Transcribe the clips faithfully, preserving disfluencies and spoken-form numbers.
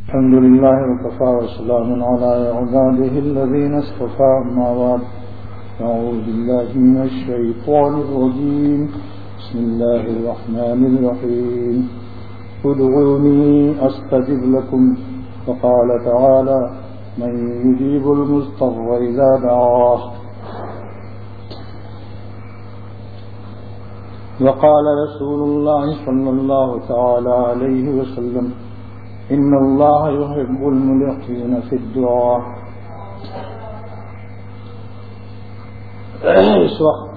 الحمد لله وكفى وسلام على عباده الذين اصطفى أما بعد أعوذ بالله من الشيطان الرجيم بسم الله الرحمن الرحيم ادعوني أستجب لكم وقال تعالى من يجيب المضطر إذا دعاه وقال رسول الله صلى الله تعالى عليه وسلم ان اللہ يحب الملحين في الدعاء. اس وقت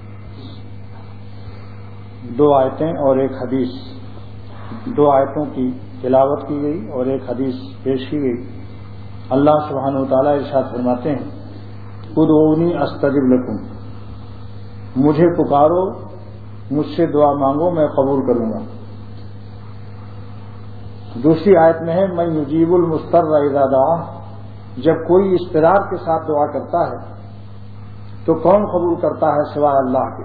دو آیتیں اور ایک حدیث، دو آیتوں کی تلاوت کی گئی اور ایک حدیث پیش کی گئی. اللہ سبحانہ وتعالی ارشاد فرماتے ہیں ادعونی استجب لکم، مجھے پکارو، مجھ سے دعا مانگو، میں قبول کروں گا. دوسری آیت میں ہے من یجیب المضطر اذا دعاہ، جب کوئی اضطرار کے ساتھ دعا کرتا ہے تو کون قبول کرتا ہے سوائے اللہ کے.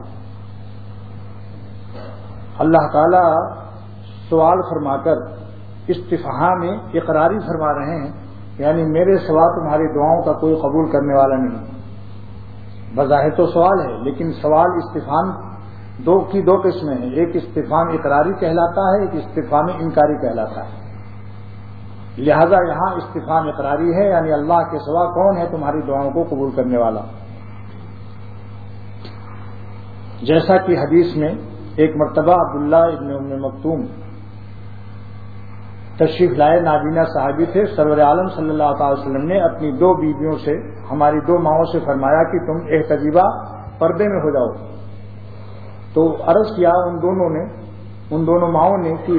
اللہ تعالی سوال فرما کر استفہام میں اقراری فرما رہے ہیں، یعنی میرے سوا تمہاری دعاؤں کا کوئی قبول کرنے والا نہیں. بظاہر تو سوال ہے لیکن سوال استفہام دو کی دو قسمیں ہیں، ایک استفہام اقراری کہلاتا ہے، ایک استفہام انکاری کہلاتا ہے. لہذا یہاں استفہام اقراری ہے، یعنی اللہ کے سوا کون ہے تمہاری دعاؤں کو قبول کرنے والا. جیسا کہ حدیث میں ایک مرتبہ عبداللہ ابن ام مکتوم تشریف لائے، نابینا صحابی تھے. سرور عالم صلی اللہ تعالی وسلم نے اپنی دو بیویوں سے، ہماری دو ماؤں سے فرمایا کہ تم احتجیبہ پردے میں ہو جاؤ. تو عرض کیا ان دونوں نے ان دونوں ماؤں نے کہ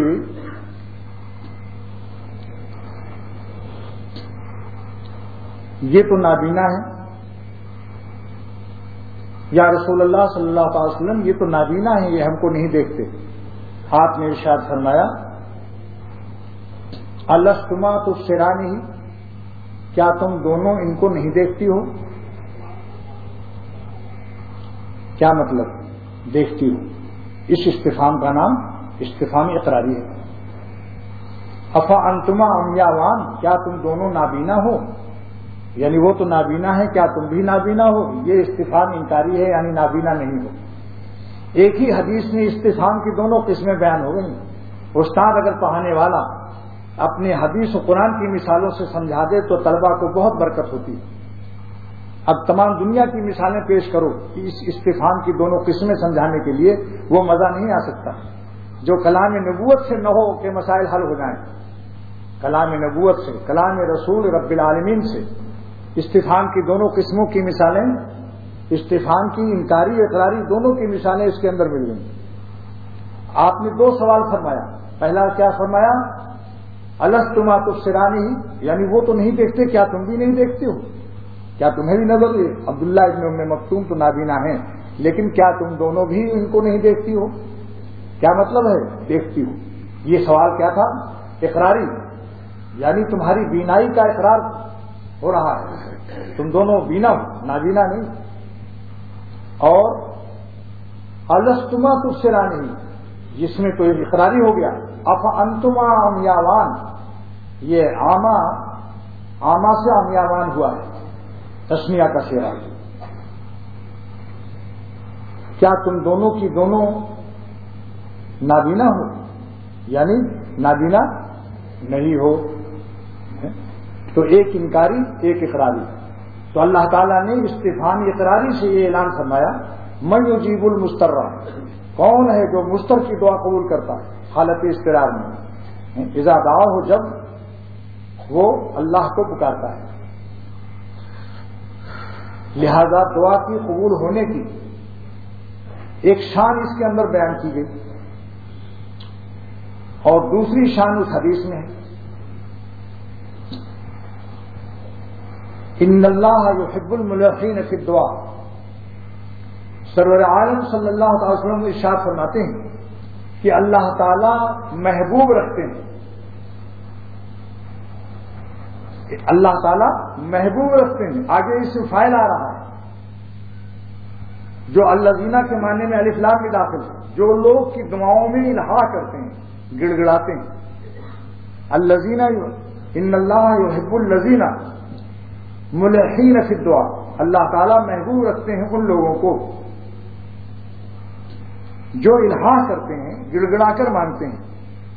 یہ تو نابینا ہے. یا رسول اللہ صلی اللہ علیہ وسلم یہ تو نابینا ہے، یہ ہم کو نہیں دیکھتے. آپ نے ارشاد فرمایا الستما تبصرانی، کیا تم دونوں ان کو نہیں دیکھتی ہو؟ کیا مطلب دیکھتی ہو؟ اس استفہام کا نام استفہام اقراری ہے. افا انتما امیاوان، کیا تم دونوں نابینا ہو؟ یعنی وہ تو نابینا ہے، کیا تم بھی نابینا ہو؟ یہ استفہام انکاری ہے، یعنی نابینا نہیں ہو. ایک ہی حدیث میں استفہام کی دونوں قسمیں بیان ہو گئی. استاد اگر پڑھانے والا اپنے حدیث و قرآن کی مثالوں سے سمجھا دے تو طلبہ کو بہت برکت ہوتی ہے. اب تمام دنیا کی مثالیں پیش کرو کہ اس استفہام کی دونوں قسمیں سمجھانے کے لیے وہ مزہ نہیں آ سکتا. جو کلام نبوت سے نہ ہو کہ مسائل حل ہو جائیں، کلام نبوت سے، کلام رسول رب العالمین سے استفہام کی دونوں قسموں کی مثالیں، استفہام کی انکاری اقراری دونوں کی مثالیں اس کے اندر مل گئیں. آپ نے دو سوال فرمایا. پہلا کیا فرمایا؟ الستما تبصرانی، یعنی وہ تو نہیں دیکھتے، کیا تم بھی نہیں دیکھتے ہو؟ کیا تمہیں بھی نظر ہے؟ عبداللہ ابن ام مکتوم تو نابینا ہیں، لیکن کیا تم دونوں بھی ان کو نہیں دیکھتی ہو؟ کیا مطلب ہے دیکھتی ہو؟ یہ سوال کیا تھا؟ اقراری، یعنی تمہاری بینائی کا اقرار ہو رہا ہے، تم دونوں بینا ہو، نابینا نہیں. اور الستما تبصرانی، جس میں تو یہ اقراری ہو گیا. اف انتما امیاوان، یہ آما آما سے امیاوان ہوا ہے، تسمیہ کا سیرا. کیا تم دونوں کی دونوں نابینا ہو؟ یعنی نابینا نہیں ہو. تو ایک انکاری ایک اقراری. تو اللہ تعالیٰ نے استفہام اقراری سے یہ اعلان فرمایا من یجیب المضطر، کون ہے جو مضطر کی دعا قبول کرتا ہے حالت اضطرار میں. اذا دعا ہو، جب وہ اللہ کو پکارتا ہے. لہذا دعا کی قبول ہونے کی ایک شان اس کے اندر بیان کی گئی اور دوسری شان اس حدیث میں ہے ان اللہ یحب الملحین فی الدعاء. سرور عالم صلی اللہ تعالی وسلم ارشاد فرماتے ہیں کہ اللہ تعالی محبوب رکھتے ہیں، اللہ تعالی محبوب رکھتے ہیں. آگے اس سے فائل آ رہا ہے جو الذین کے معنی میں الف لام میں داخل ہے، جو لوگ کی دعاؤں میں الہا کرتے ہیں، گڑ گڑاتے ہیں. الذین ان اللہ یحب الذین ملحین فی الدعاء، اللہ تعالیٰ محبوب رکھتے ہیں ان لوگوں کو جو الحاح کرتے ہیں، گڑ گڑا کر مانگتے ہیں.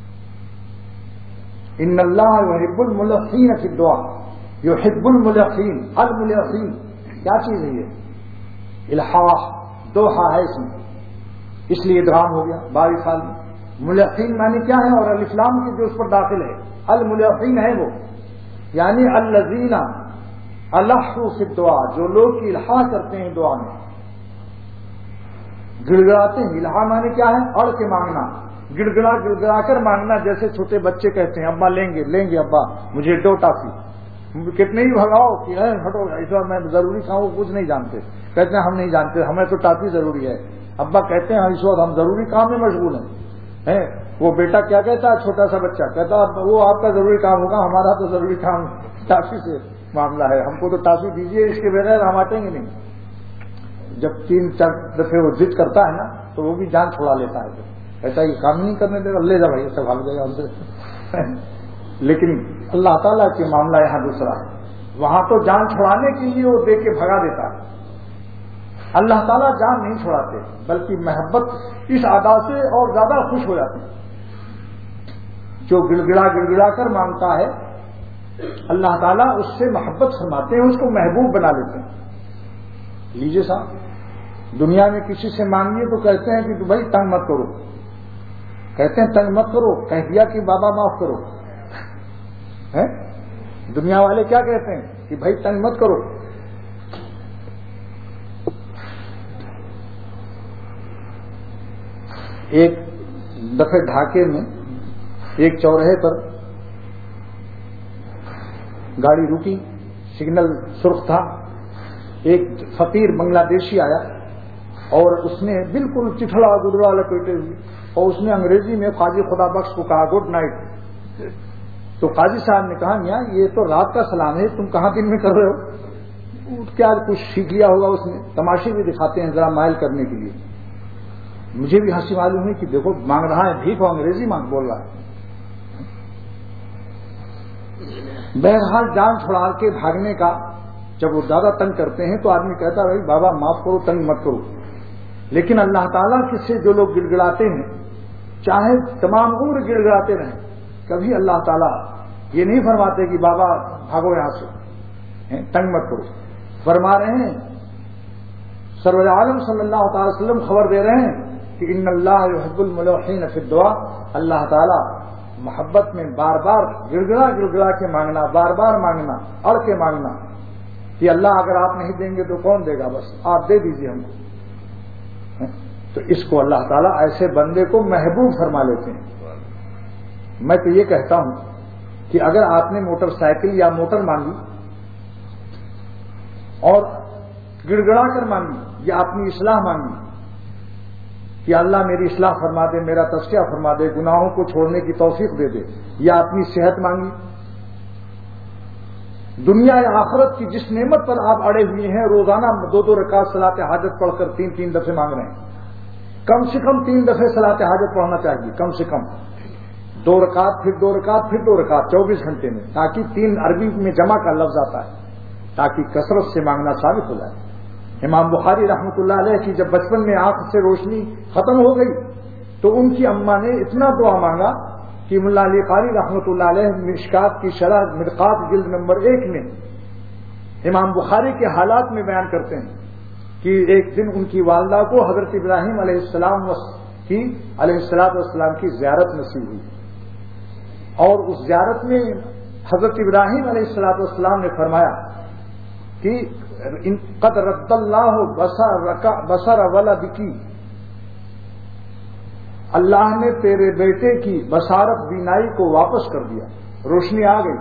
ان اللہ یحب الملحین فی الدعاء، یحب الملحین. الملحین کیا چیز ہے یہ؟ الحاح، دوحہ ہے اس میں، اس لیے ادغام ہو گیا بارش سال میں. ملحین معنی کیا ہے؟ اور الف لام کی جو اس پر داخل ہے، الملحین ہے وہ، یعنی الذین الحوا فی الدعاء، جو لوگ الحاح کرتے ہیں دعا میں، گڑ گڑاتے ہیں. الحاح معنی کیا ہے؟ اڑ کے مانگنا، گڑ گڑا گڑ گڑا کر مانگنا. جیسے چھوٹے بچے کہتے ہیں ابا لیں گے لیں گے ابا مجھے دو ٹافی، کتنے ہی بھگاؤ کہ ہٹو ایسا میں ضروری تھا، وہ کچھ نہیں جانتے، کہتے ہیں ہم نہیں جانتے، ہمیں تو ٹافی ضروری ہے. ابا کہتے ہیں اس وقت ہم ضروری کام میں مشغول ہیں. وہ بیٹا کیا کہتا ہے؟ چھوٹا سا بچہ کہتا وہ آپ کا ضروری کام ہوگا، ہمارا تو ضروری کام ٹافی سے معاملہ ہے، ہم کو تو ٹافی دیجیے، اس کے بغیر ہم ہٹیں گے نہیں. جب تین چار دفعے وہ ضد کرتا ہے نا تو وہ بھی جان چھوڑا لیتا ہے، ایسا یہ کام نہیں کرنے دے گا، لے جا بھائی ایسا بھاگ جائے گا ہم سے. لیکن اللہ تعالیٰ کے معاملہ یہاں دوسرا ہے، وہاں تو جان چھڑانے کے لیے وہ دے کے بھگا دیتا ہے. اللہ تعالیٰ جان نہیں چھوڑاتے، بلکہ محبت اس ادا سے اور زیادہ خوش ہو جاتے ہیں. جو گڑ گڑا گڑ گڑا کر مانگتا ہے اللہ تعالیٰ اس سے محبت فرماتے ہیں، اس کو محبوب بنا لیتے ہیں. لیجیے صاحب، دنیا میں کسی سے مانگیے تو کہتے ہیں کہ بھائی تنگ مت کرو، کہتے ہیں تنگ مت کرو، کہہ دیا کہ بابا معاف کرو. دنیا والے کیا کہتے ہیں کہ بھائی تنگ مت کرو. ایک دفعہ ڈھاکے میں ایک چوراہے پر گاڑی رکی، سگنل سرخ تھا. ایک فقیر بنگلہ دیشی آیا اور اس نے بالکل چٹھڑا گدڑا لپیٹے ہوئے، اور اس نے انگریزی میں قاضی خدا بخش کو کہا گڈ نائٹ. تو قاضی صاحب نے کہا میاں یہ تو رات کا سلام ہے، تم کہاں دن میں کر رہے ہو؟ کیا کچھ سیکھ لیا ہوگا اس نے. تماشے بھی دکھاتے ہیں ذرا مائل کرنے کے لیے. مجھے بھی ہنسی معلوم ہوئی کہ دیکھو مانگ رہا ہے بھیک، اور انگریزی مانگ بول رہا ہے. بہرحال جان چھڑا کے بھاگنے کا جب وہ زیادہ تنگ کرتے ہیں تو آدمی کہتا ہے بھائی بابا معاف کرو، تنگ مت کرو. لیکن اللہ تعالیٰ کے سے جو لوگ گڑ گڑاتے ہیں، چاہے تمام عمر گڑ گڑاتے رہیں، کبھی اللہ تعالیٰ یہ نہیں فرماتے کہ بابا بھاگو یہاں سے، تنگ مت کرو. فرما رہے ہیں سرور عالم صلی اللہ تعالی وسلم خبر دے رہے ہیں کہ ان اللہ یحب الملحین فی الدعاء، اللہ تعالیٰ محبت میں بار بار گڑ گڑا گڑ گڑا کے مانگنا، بار بار مانگنا، اڑ کے مانگنا کہ اللہ اگر آپ نہیں دیں گے تو کون دے گا، بس آپ دے دیجیے ہم کو. تو اس کو اللہ تعالیٰ ایسے بندے کو محبوب فرما لیتے ہیں. میں تو یہ کہتا ہوں کہ اگر آپ نے موٹر سائیکل یا موٹر مانگی اور گڑ گڑا کر مانگی، یا اپنی اصلاح مانگی کہ اللہ میری اصلاح فرما دے، میرا تزکیہ فرما دے، گناہوں کو چھوڑنے کی توفیق دے دے، یا اپنی صحت مانگی، دنیا یا آخرت کی جس نعمت پر آپ اڑے ہوئے ہیں، روزانہ دو دو رکعت صلاۃ حاجت پڑھ کر تین تین دفعے مانگ رہے ہیں، کم سے کم تین دفعے صلاۃ حاجت پڑھنا چاہیے، کم سے کم دو رکعت پھر دو رکعت پھر دو رکعت چوبیس گھنٹے میں، تاکہ تین عربی میں جمع کا لفظ آتا ہے، تاکہ کثرت سے مانگنا ثابت ہو جائے. امام بخاری رحمۃ اللہ علیہ کی جب بچپن میں آنکھ سے روشنی ختم ہو گئی تو ان کی اماں نے اتنا دعا مانگا کہ ملا علی قاری رحمۃ اللہ علیہ مشکات کی شرح مرقات جلد نمبر ایک میں امام بخاری کے حالات میں بیان کرتے ہیں کہ ایک دن ان کی والدہ کو حضرت ابراہیم علیہ السلام کی علیہ السلام والسلام کی زیارت نصیب ہوئی، اور اس زیارت میں حضرت ابراہیم علیہ السلام والسلام نے فرمایا کہ قد رد اللہ بصر ولدکی، اللہ نے تیرے بیٹے کی بصارت بینائی کو واپس کر دیا، روشنی آ گئی.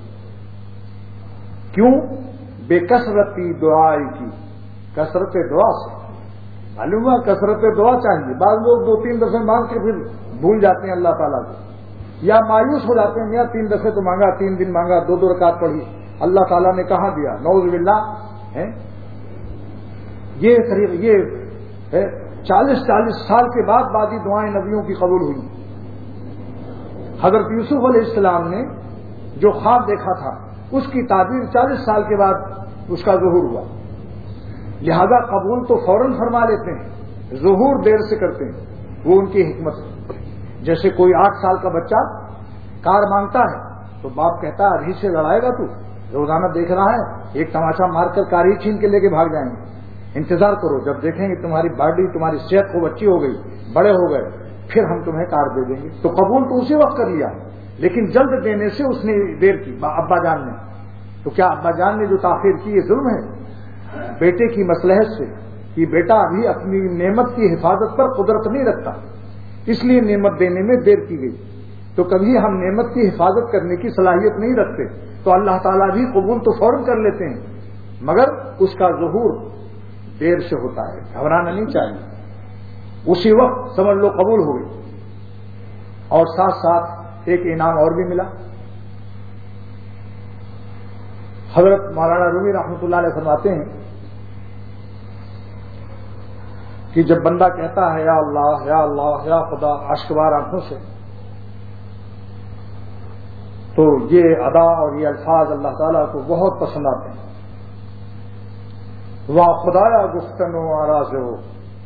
کیوں؟ بے کثرتی دعائی کی، کثرت دعا سے. معلوم ہے کثرت دعا چاہیے. بعض لوگ دو تین دفعے مانگ کے پھر بھول جاتے ہیں اللہ تعالیٰ کو، یا مایوس ہو جاتے ہیں، یا تین دفعے تو مانگا، تین دن مانگا، دو دو رکعت پڑھی، اللہ تعالیٰ نے کہاں دیا، نعوذ باللہ. ہے یہ طریقہ، یہ چالیس چالیس سال کے بعد بعضی دعائیں نبیوں کی قبول ہوئی. حضرت یوسف علیہ السلام نے جو خواب دیکھا تھا اس کی تعبیر چالیس سال کے بعد اس کا ظہور ہوا. لہذا قبول تو فوراً فرما لیتے ہیں, ظہور دیر سے کرتے ہیں, وہ ان کی حکمت ہے. جیسے کوئی آٹھ سال کا بچہ کار مانگتا ہے تو باپ کہتا ہے ابھی سے لڑائے گا تو, روزانہ دیکھ رہا ہے ایک تماشا مار کر کار ہی چھین کے لے کے بھاگ جائیں گے, انتظار کرو, جب دیکھیں گے تمہاری باڈی تمہاری صحت خوب اچھی ہو گئی, بڑے ہو گئے, پھر ہم تمہیں کار دے دیں گے. تو قبول تو اسی وقت کر لیا, لیکن جلد دینے سے اس نے دیر کی ابا جان نے. تو کیا ابا جان نے جو تاخیر کی یہ ظلم ہے؟ بیٹے کی مصلحت سے کہ بیٹا ابھی اپنی نعمت کی حفاظت پر قدرت نہیں رکھتا, اس لیے نعمت دینے میں دیر کی گئی. تو کبھی ہم نعمت کی حفاظت کرنے کی صلاحیت نہیں رکھتے تو اللہ تعالیٰ بھی قبول تو فوراً کر لیتے ہیں, مگر اس کا ظہور دیر سے ہوتا ہے. گھبرانا نہیں چاہیے, اسی وقت سمجھ لو قبول ہو گئی. اور ساتھ ساتھ ایک انعام اور بھی ملا. حضرت مولانا رومی رحمۃ اللہ علیہ فرماتے ہیں کہ جب بندہ کہتا ہے یا اللہ یا اللہ یا خدا اشکبار آنکھوں سے, تو یہ ادا اور یہ الفاظ اللہ تعالیٰ کو بہت پسند آتے ہیں. واہ خدایا گفتن و آراز ہو,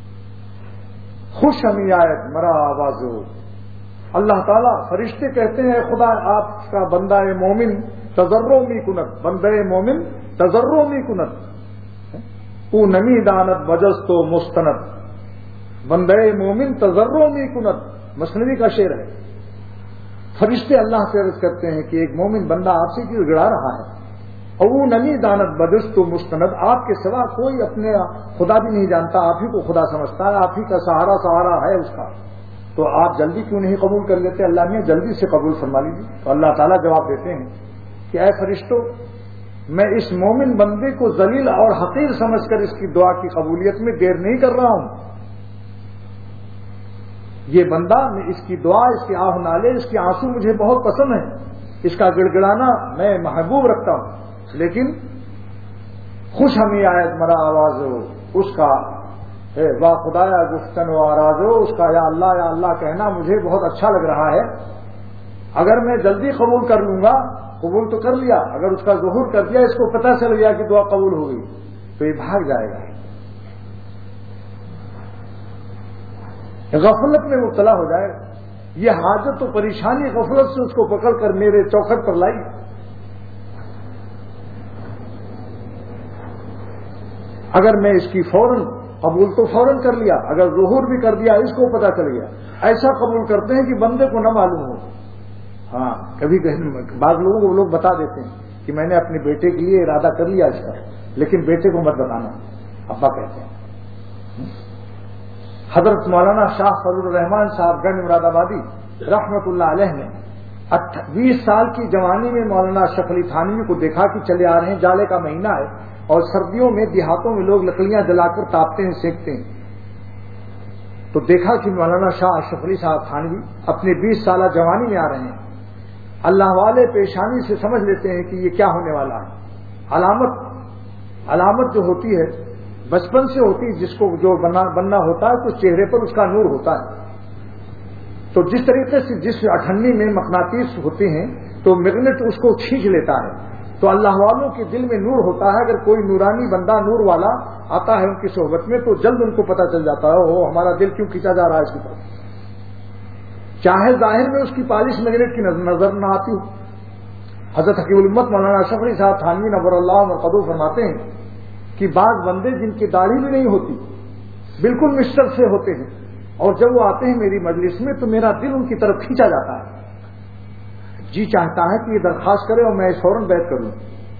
خوش ہمیں آیت مرا آواز ہو. اللہ تعالیٰ فرشتے کہتے ہیں خدا آپ کا بندہ مومن تضرع می کنت, بندہ مومن تضرع می کنت, او نمی دانت بجز تو مستند, بندہ مومن تضرع می کنت. مثنوی کا شعر ہے. فرشتے اللہ سے عرض کرتے ہیں کہ ایک مومن بندہ آپ سے کیوں گڑا رہا ہے, اور وہ نمی دانت بدست و مستند, آپ کے سوا کوئی اپنے خدا بھی نہیں جانتا, آپ ہی کو خدا سمجھتا ہے, آپ ہی کا سہارا سہارا ہے اس کا, تو آپ جلدی کیوں نہیں قبول کر لیتے؟ اللہ نے جلدی سے قبول فرما لیجیے. تو اللہ تعالیٰ جواب دیتے ہیں کہ اے فرشتوں, میں اس مومن بندے کو ذلیل اور حقیر سمجھ کر اس کی دعا کی قبولیت میں دیر نہیں کر رہا ہوں. یہ بندہ, میں اس کی دعا, اس کے آہ نالے, اس کے آنسو مجھے بہت پسند ہیں, اس کا گڑ گڑانا میں محبوب رکھتا ہوں, لیکن خوش ہمیں آیت مرا آواز ہو, اس کا واہ خدایا گفتن و آراز ہو, اس کا یا اللہ یا اللہ کہنا مجھے بہت اچھا لگ رہا ہے. اگر میں جلدی قبول کر لوں گا, قبول تو کر لیا, اگر اس کا ظہور کر دیا, اس کو پتہ چل گیا کہ دعا قبول ہو گئی, تو یہ بھاگ جائے گا, غفلت میں مبتلا ہو جائے. یہ حاجت تو پریشانی غفلت سے اس کو پکڑ کر میرے چوکھٹ پر لائی. اگر میں اس کی فوراً قبول تو فوراً کر لیا, اگر ظہور بھی کر دیا, اس کو پتہ چل گیا. ایسا قبول کرتے ہیں کہ بندے کو نہ معلوم ہو. ہاں, کبھی بعض لوگوں کو لوگ بتا دیتے ہیں کہ میں نے اپنے بیٹے کے لیے ارادہ کر لیا اس کا, لیکن بیٹے کو مت بتانا, ابا کہتے ہیں. حضرت مولانا شاہ فضل الرحمان صاحب گنج مراد آبادی رحمت اللہ علیہ نے بیس سال کی جوانی میں مولانا اشرف علی تھانوی کو دیکھا کہ چلے آ رہے ہیں, جالے کا مہینہ ہے, اور سردیوں میں دیہاتوں میں لوگ لکڑیاں جلا کر تاپتے ہیں, سینکتے ہیں. تو دیکھا کہ مولانا شاہ اشرف علی صاحب تھانوی اپنے بیس سالہ جوانی میں آ رہے ہیں. اللہ والے پیشانی سے سمجھ لیتے ہیں کہ یہ کیا ہونے والا ہے. علامت علامت جو ہوتی ہے بچپن سے ہوتی ہے, جس کو جو بننا بننا ہوتا ہے تو چہرے پر اس کا نور ہوتا ہے. تو جس طریقے سے جس اٹھنی میں مقناطیس ہوتے ہیں تو میگنیٹ اس کو کھینچ لیتا ہے, تو اللہ والوں کے دل میں نور ہوتا ہے. اگر کوئی نورانی بندہ نور والا آتا ہے ان کی صحبت میں تو جلد ان کو پتہ چل جاتا ہے وہ ہمارا دل کیوں کھینچا جا رہا ہے اس کی طرف, چاہے ظاہر میں اس کی پالش میگنیٹ کی نظر نہ آتی ہو. حضرت حکیم الامت مولانا اشرف علی صاحب تھانوی نور اللہ مرقدہ فرماتے ہیں کہ بعض بندے جن کی داڑھی بھی نہیں ہوتی, بالکل مسٹر سے ہوتے ہیں, اور جب وہ آتے ہیں میری مجلس میں تو میرا دل ان کی طرف کھینچا جاتا ہے, جی چاہتا ہے کہ یہ درخواست کرے اور میں فوراً بیعت کر لوں.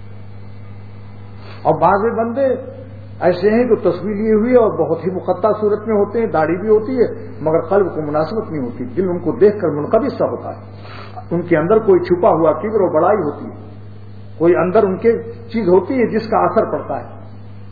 اور بعض بندے ایسے ہیں جو تصویر لیے ہوئے اور بہت ہی مقطع صورت میں ہوتے ہیں, داڑھی بھی ہوتی ہے مگر قلب کو مناسبت نہیں ہوتی, دل ان کو دیکھ کر منقبض سا ہوتا ہے. ان کے اندر کوئی چھپا ہوا کبر و بڑائی ہوتی ہے, کوئی اندر ان کے چیز ہوتی ہے جس کا اثر پڑتا ہے.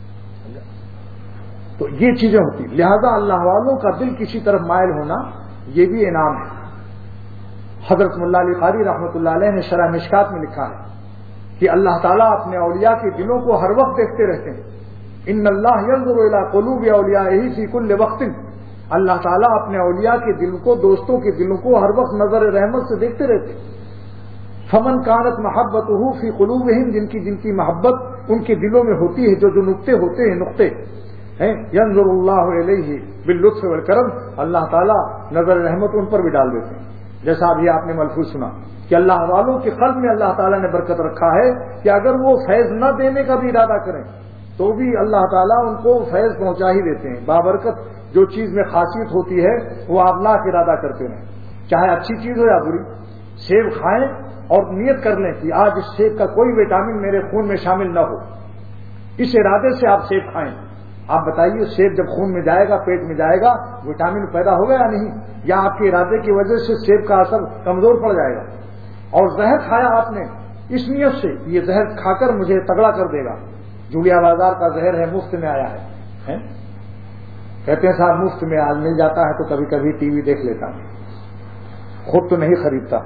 تو یہ چیزیں ہوتی ہیں. لہذا اللہ والوں کا دل کسی طرف مائل ہونا یہ بھی انعام ہے. حضرت ملا علی قاری رحمۃ اللہ علیہ نے شرح مشکات میں لکھا ہے کہ اللہ تعالیٰ اپنے اولیاء کے دلوں کو ہر وقت دیکھتے رہتے ہیں. ان اللہ ينظر الى قلوب اولیائه فی کل وقت, اللہ تعالیٰ اپنے اولیاء کے دل کو, دوستوں کے دلوں کو ہر وقت نظر رحمت سے دیکھتے رہتے ہیں. فمن کانت محبتہ فی قلوبہم، جن کی جن کی محبت ان کے دلوں میں ہوتی ہے، جو جو نقطے ہوتے ہیں نقطے ہیں، ینظر اللہ علیہ باللطف والکرم، اللہ تعالیٰ نظر رحمت ان پر بھی ڈال دیتے ہیں. جیسا ابھی آپ نے ملفوظ سنا کہ اللہ والوں کے قلب میں اللہ تعالیٰ نے برکت رکھا ہے کہ اگر وہ فیض نہ دینے کا بھی ارادہ کریں تو بھی اللہ تعالیٰ ان کو فیض پہنچا ہی دیتے ہیں. بابرکت جو چیز میں خاصیت ہوتی ہے وہ آپ لا کے ارادہ کرتے رہیں، چاہے اچھی چیز ہو یا بری. سیب کھائیں اور نیت کر لیں کہ آج اس سیب کا کوئی وٹامن میرے خون میں شامل نہ ہو، اس ارادے سے آپ سیب کھائیں. آپ بتائیے سیب جب خون میں جائے گا، پیٹ میں جائے گا، وٹامن پیدا ہوگا یا نہیں؟ یا آپ کے ارادے کی وجہ سے سیب کا اثر کمزور پڑ جائے گا؟ اور زہر کھایا آپ نے اس نیت سے یہ زہر کھا کر مجھے تگڑا کر دے گا. جولیا بازار کا زہر ہے، مفت میں آیا ہے. کہتے ہیں صاحب مفت میں آج مل جاتا ہے تو کبھی کبھی ٹی وی دیکھ لیتا ہوں، خود تو نہیں خریدتا.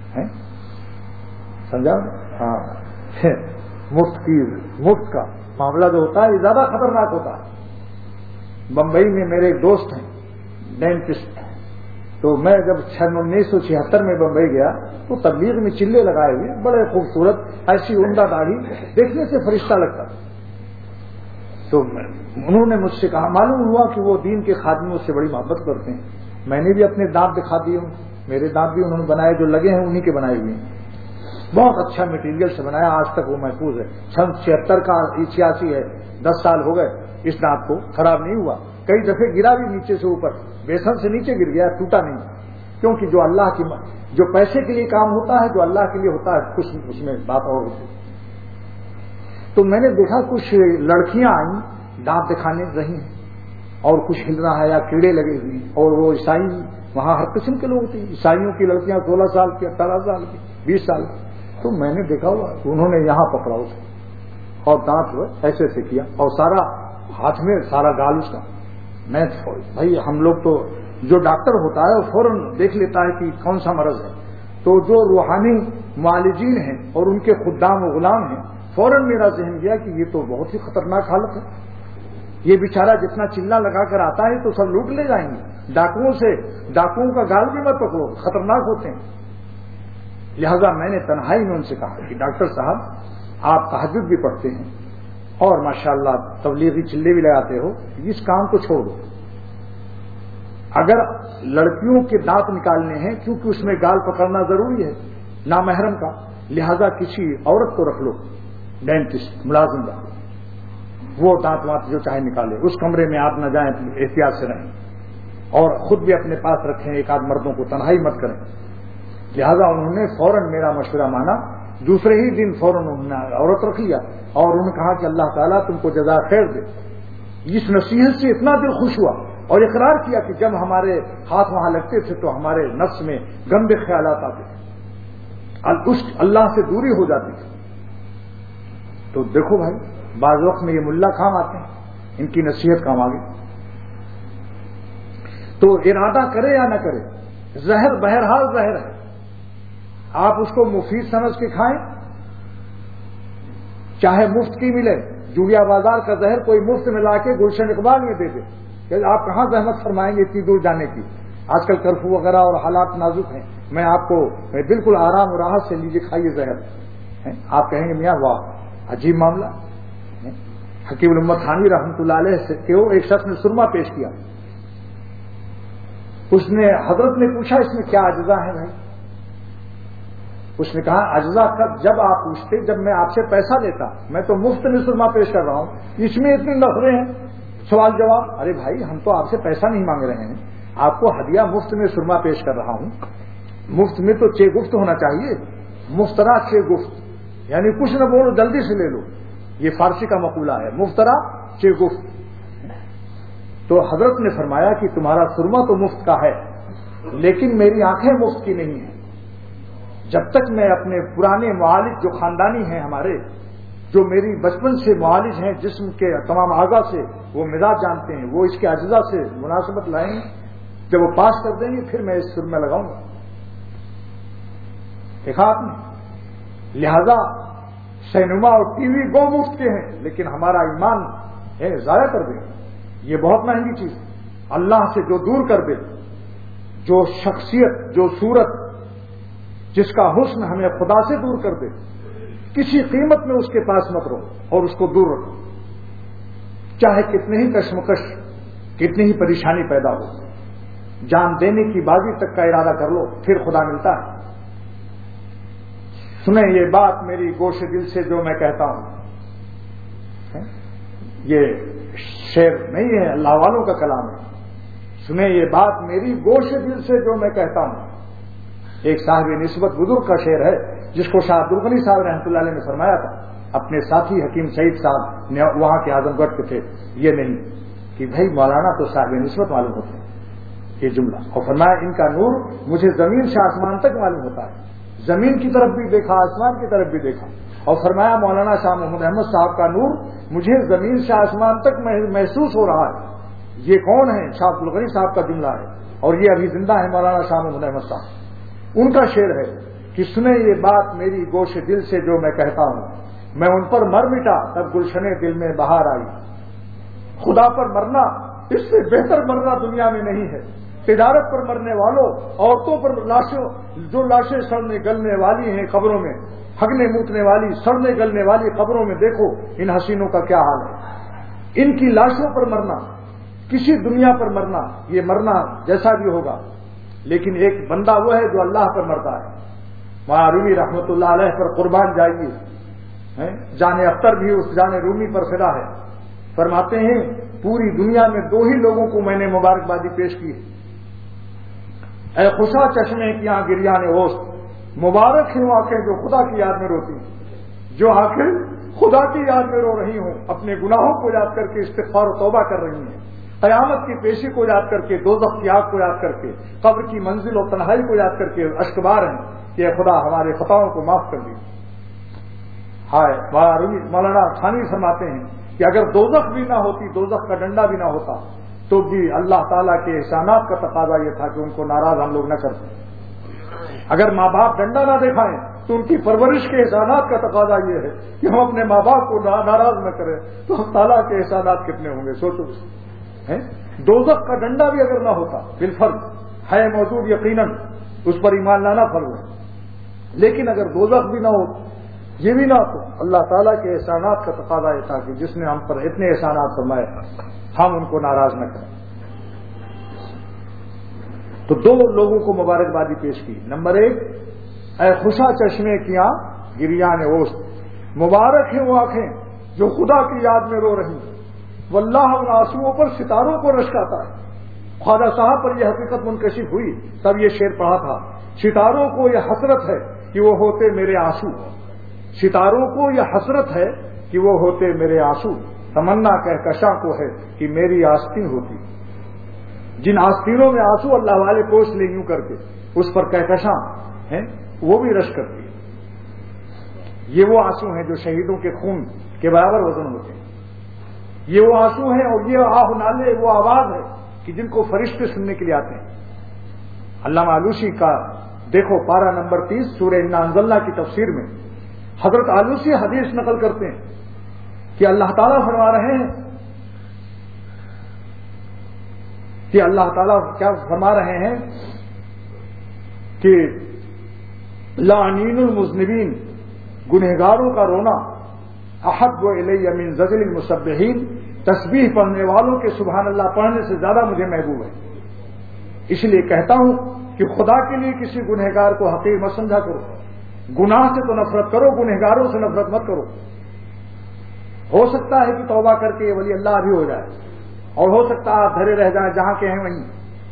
سمجھا؟ ہاں، مفت کی مفت کا معاملہ جو ہوتا ہے یہ زیادہ خطرناک ہوتا ہے. بمبئی میں میرے ایک دوست ہیں ڈینٹسٹ، تو میں جب انیس سو چھہتر میں بمبئی گیا تو تبلیغ میں چلے لگائے ہوئے، بڑے خوبصورت، ایسی عمدہ داڑھی، دیکھنے سے فرشتہ لگتا. تو انہوں نے مجھ سے کہا، معلوم ہوا کہ وہ دین کے خادموں سے بڑی محبت کرتے ہیں. میں نے بھی اپنے دانت دکھا دیے ہوں، میرے دانت بھی انہوں نے بنائے، جو لگے ہیں انہی کے بنائے ہوئے ہیں. بہت اچھا مٹیریل سے بنایا، آج تک وہ محفوظ ہے. سن چھہتر کا چھیاسی ہے، دس سال ہو گئے اس دانت کو، خراب نہیں ہوا. کئی دفعے گرا بھی نیچے سے اوپر، بیسن سے نیچے گر گیا، ٹوٹا نہیں. کیونکہ جو اللہ کی جو پیسے کے لیے کام ہوتا ہے، جو اللہ کے لیے ہوتا ہے، کچھ اس میں بات اور ہوتی. تو میں نے دیکھا کچھ لڑکیاں آئیں دانت دکھانے رہی ہیں اور کچھ ہلنا ہے یا کیڑے لگے ہوئے، اور وہ عیسائی وہاں ہر قسم کے لوگ ہوتے ہیں. عیسائیوں کی لڑکیاں سولہ سال کی، اٹھارہ سال کی، بیس سال کی. تو میں نے دیکھا ہوا انہوں نے یہاں پکڑا اسے اور دانت جو ایسے ایسے کیا اور سارا ہاتھ میں سارا گال اس کا. میں بھائی ہم لوگ تو جو ڈاکٹر ہوتا ہے وہ فوراً دیکھ لیتا ہے کہ کون سا مرض ہے. تو جو روحانی معالجین ہیں اور ان کے خدام و غلام ہیں، فوراً میرا ذہن گیا کہ یہ تو بہت ہی خطرناک حالت ہے. یہ بیچارہ جتنا چلا لگا کر آتا ہے تو سب لوٹ لے جائیں گے. ڈاکوؤں سے ڈاکوؤں کا گال بھی مت پکڑو، خطرناک ہوتے ہیں. لہذا میں نے تنہائی میں ان سے کہا کہ ڈاکٹر صاحب آپ تہجد بھی پڑھتے ہیں اور ماشاءاللہ تبلیغی چلے بھی لگاتے ہو، اس کام کو چھوڑ دو. اگر لڑکیوں کے دانت نکالنے ہیں، کیونکہ اس میں گال پکڑنا ضروری ہے نامحرم کا، لہذا کسی عورت کو رکھ لو، ڈینٹسٹ ملازم رکھ لو، وہ دانت وانت جو چاہے نکالے. اس کمرے میں آپ نہ جائیں، احتیاط سے رہیں اور خود بھی اپنے پاس رکھیں، ایک آدھ مردوں کو تنہائی مت کریں. لہذا انہوں نے فوراً میرا مشورہ مانا. دوسرے ہی دن فوراً انہوں نے عورت رکھ لیا اور انہوں نے کہا کہ اللہ تعالیٰ تم کو جزا خیر دے. اس نصیحت سے اتنا دل خوش ہوا اور اقرار کیا کہ جب ہمارے ہاتھ وہاں لگتے تھے تو ہمارے نفس میں گندے خیالات آتے تھے، اللہ سے دوری ہو جاتی تھی. تو دیکھو بھائی، بعض وقت میں یہ ملا کام آتے ہیں، ان کی نصیحت کام آ گئی. تو ارادہ کرے یا نہ کرے، زہر بہرحال زہر ہے. آپ اس کو مفید سمجھ کے کھائیں، چاہے مفت کی ملے. جولیا بازار کا زہر کوئی مفت میں لا کے گلشن اقبال میں دے دے، کہ آپ کہاں زحمت فرمائیں گے اتنی دور جانے کی. آج کل کرفیو وغیرہ اور حالات نازک ہیں. میں آپ کو بالکل آرام و راحت سے لیجیے، کھائیے زہر. آپ کہیں گے میاں واہ عجیب معاملہ. حکیم الامت تھانوی رحمۃ اللہ علیہ سے کہ ایک شخص نے سرما پیش کیا. اس نے حضرت نے پوچھا اس میں کیا اجزا ہے بھائی؟ اس نے کہا اجزا کب؟ جب آپ پوچھتے، جب میں آپ سے پیسہ لیتا. میں تو مفت میں سرما پیش کر رہا ہوں، اس میں اتنے نخرے ہیں. سوال جواب، ارے بھائی ہم تو آپ سے پیسہ نہیں مانگ رہے ہیں، آپ کو ہدیہ مفت میں سرما پیش کر رہا ہوں. مفت میں تو چے گفت ہونا چاہیے، مفترا چے گفت، یعنی کچھ نہ بولو جلدی سے لے لو. یہ فارسی کا مقولہ ہے، مفترا چے گفت. تو حضرت نے فرمایا کہ تمہارا سرما تو مفت کا ہے لیکن میری آنکھیں مفت کی نہیں ہیں. جب تک میں اپنے پرانے معالج جو خاندانی ہیں ہمارے، جو میری بچپن سے معالج ہیں، جسم کے تمام اعضاء سے وہ مزاج جانتے ہیں، وہ اس کے اجزاء سے مناسبت لائیں گے، جب وہ پاس کر دیں گے پھر میں اس سرما لگاؤں گا. دیکھا آپ نے. لہذا سینما اور ٹی وی گو مفت کے ہیں لیکن ہمارا ایمان ہے ضائع کر دیں. یہ بہت مہنگی چیز ہے. اللہ سے جو دور کر دے، جو شخصیت، جو صورت جس کا حسن ہمیں خدا سے دور کر دے، کسی قیمت میں اس کے پاس مت رہو اور اس کو دور رکھو، چاہے کتنے ہی کشمکش، کتنی ہی پریشانی پیدا ہو، جان دینے کی بازی تک کا ارادہ کر لو، پھر خدا ملتا ہے۔ سنیں یہ بات میری گوش دل سے جو میں کہتا ہوں، یہ شعر نہیں ہے، اللہ والوں کا کلام ہے۔ سنیں یہ بات میری گوش دل سے جو میں کہتا ہوں، ایک صاحب نسبت بزرگ کا شعر ہے جس کو شاہ عبدالغنی صاحب رحمۃ اللہ علیہ نے فرمایا تھا اپنے ساتھی حکیم سعید صاحب نے، وہاں کے اعظم گڑھ کے تھے، یہ نہیں کہ بھائی مولانا تو صاحب نسبت معلوم ہوتے ہیں، یہ جملہ، اور فرمایا ان کا نور مجھے زمین سے آسمان تک معلوم ہوتا ہے، زمین کی طرف بھی دیکھا، آسمان کی طرف بھی دیکھا، اور فرمایا مولانا شاہ محمود احمد صاحب کا نور مجھے زمین سے آسمان تک محسوس ہو رہا ہے۔ یہ کون ہے؟ شاہ عبدالغنی صاحب کا جملہ ہے، اور یہ ابھی زندہ ہے مولانا شاہ محمود احمد صاحب، ان کا شعر ہے کہ سنیں یہ بات میری گوش دل سے جو میں کہتا ہوں، میں ان پر مر مٹا تب گلشن دل میں بہار آئی۔ خدا پر مرنا اس سے بہتر مرنا دنیا میں نہیں ہے۔ تجارت پر مرنے والوں، عورتوں پر لاشوں، جو لاشیں سڑنے گلنے والی ہیں قبروں میں، ہگنے موتنے والی، سڑنے گلنے والی قبروں میں دیکھو ان حسینوں کا کیا حال ہے۔ ان کی لاشوں پر مرنا، کسی دنیا پر مرنا، یہ مرنا جیسا بھی ہوگا، لیکن ایک بندہ وہ ہے جو اللہ پر مرتا ہے۔ وہاں رومی رحمۃ اللہ علیہ پر قربان جائیے، جان اختر بھی اس جان رومی پر فدا ہے، فرماتے ہیں پوری دنیا میں دو ہی لوگوں کو میں نے مبارکبادی پیش کی ہے، اے خوشا چشمے کی آنکھ گریان اوست، مبارک ہیں وہ آنکھیں جو خدا کی یاد میں روتی، جو آنکھیں خدا کی یاد میں رو رہی ہوں، اپنے گناہوں کو یاد کر کے استغفار و توبہ کر رہی ہیں، قیامت کی پیشی کو یاد کر کے، دوزخ کی آگ کو یاد کر کے، قبر کی منزل اور تنہائی کو یاد کر کے اشکبار ہیں کہ خدا ہمارے خطاؤں کو معاف کر دی۔ ہائے مولانا ثانی فرماتے ہیں کہ اگر دوزخ بھی نہ ہوتی، دوزخ کا ڈنڈا بھی نہ ہوتا، تو بھی اللہ تعالیٰ کے احسانات کا تقاضا یہ تھا کہ ان کو ناراض ہم لوگ نہ کرتے۔ اگر ماں باپ ڈنڈا نہ دکھائیں تو ان کی پرورش کے احسانات کا تقاضا یہ ہے کہ ہم اپنے ماں باپ کو ناراض نہ کریں، تو ہم تعالیٰ کے احسانات کتنے ہوں گے سوچو۔ دوزخ کا ڈنڈا بھی اگر نہ ہوتا، بالفرض ہے موجود یقیناً، اس پر ایمان لانا فرض ہے، لیکن اگر دوزخ بھی نہ ہو، یہ بھی نہ تو اللہ تعالیٰ کے احسانات کا تقاضا یہ تھا کہ جس نے ہم پر اتنے احسانات فرمائے ہم ان کو ناراض نہ کریں۔ تو دو لوگوں کو مبارکبادی پیش کی۔ نمبر ایک، اے خوشا چشمے کی آنکھ گریان اوست، مبارک ہیں وہ آنکھیں جو خدا کی یاد میں رو رہی، واللہ ان آنسوؤں پر ستاروں کو رشکاتا ہے۔ خواجہ صاحب پر یہ حقیقت منکشف ہوئی تب یہ شعر پڑھا تھا، ستاروں کو یہ حسرت ہے کہ وہ ہوتے میرے آنسو، ستاروں کو یہ حسرت ہے کہ وہ ہوتے میرے آنسو، تمنا کہکشاں کو ہے کہ میری آستین ہوتی۔ جن آستینوں میں آنسو اللہ والے پوچھ لیں یوں کر کے، اس پر کہکشاں ہیں وہ بھی رش کرتی ہے۔ یہ وہ آنسو ہیں جو شہیدوں کے خون کے برابر وزن ہوتے ہیں، یہ وہ آنسو ہیں اور یہ آہ نالے وہ آواز ہے کہ جن کو فرشتے سننے کے لیے آتے ہیں۔ علامہ آلوسی کا دیکھو پارہ نمبر تیس سورہ انا انزلنا کی تفسیر میں حضرت آلوسی حدیث نقل کرتے ہیں کہ اللہ تعالیٰ فرما رہے ہیں کہ اللہ تعالیٰ کیا فرما رہے ہیں کہ لعنین المذنبین، گنہگاروں کا رونا، احب الی من زجر المسبحین، تسبیح پڑھنے والوں کے سبحان اللہ پڑھنے سے زیادہ مجھے محبوب ہے۔ اس لیے کہتا ہوں کہ خدا کے لیے کسی گنہگار کو حقیر مت سمجھا کرو، گناہ سے تو نفرت کرو، گنہگاروں سے نفرت مت کرو۔ ہو سکتا ہے کہ توبہ کر کے یہ ولی اللہ بھی ہو جائے، اور ہو سکتا ہے آپ دھرے رہ جائیں جہاں کے ہیں وہیں۔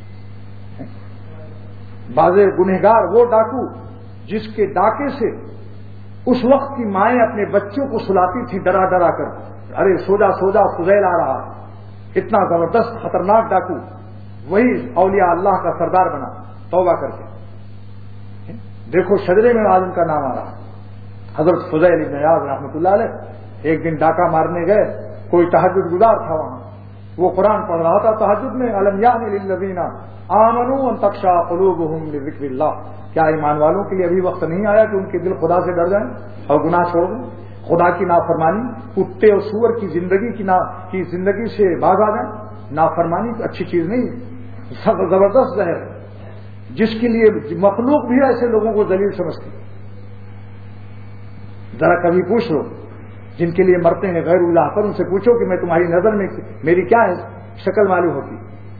بعض گنہگار وہ ڈاکو جس کے ڈاکے سے اس وقت کی مائیں اپنے بچوں کو سلاتی تھی ڈرا ڈرا کر، ارے سوجا سوجا فضیل آ رہا ہے، اتنا زبردست خطرناک ڈاکو، وہی اولیاء اللہ کا سردار بنا توبہ کر کے۔ دیکھو شجرے میں آج ان کا نام آ رہا ہے، حضرت فضیل ابن عیاض رحمۃ اللہ علیہ ایک دن ڈاکہ مارنے گئے، کوئی تہجد گزار تھا وہاں، وہ قرآن پڑھ رہا تھا تہجد میں، الم یعن للذین آمنوا ان تخشع قلوبهم لذکر اللہ، کیا ایمان والوں کے لیے ابھی وقت نہیں آیا کہ ان کے دل خدا سے ڈر جائیں اور گناہ چھوڑ دیں، خدا کی نافرمانی، کتے اور سور کی زندگی کی نا کی زندگی سے باز آ جائیں۔ نافرمانی اچھی چیز نہیں، زبردست زہر ہے۔ جس کے لیے مخلوق بھی ایسے لوگوں کو ذلیل سمجھتی. ذرا کبھی پوچھ لو جن کے لیے مرتے ہیں غیر اللہ پر، ان سے پوچھو کہ میں تمہاری نظر میں میری کیا ہے شکل معلوم ہوتی.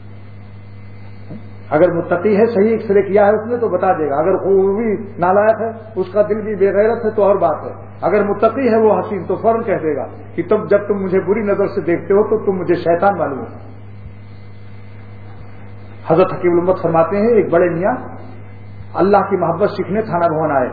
اگر متقی ہے، صحیح ایکس رے کیا ہے اس نے تو بتا دے گا. اگر وہ بھی نالائق ہے، اس کا دل بھی بے غیرت ہے تو اور بات ہے. اگر متقی ہے وہ حسین تو فوراً کہہ دے گا کہ تم جب تم مجھے بری نظر سے دیکھتے ہو تو تم مجھے شیطان معلوم ہو. حضرت حکیم الامت فرماتے ہیں ایک بڑے میاں اللہ کی محبت سیکھنے تھانہ بھون آئے.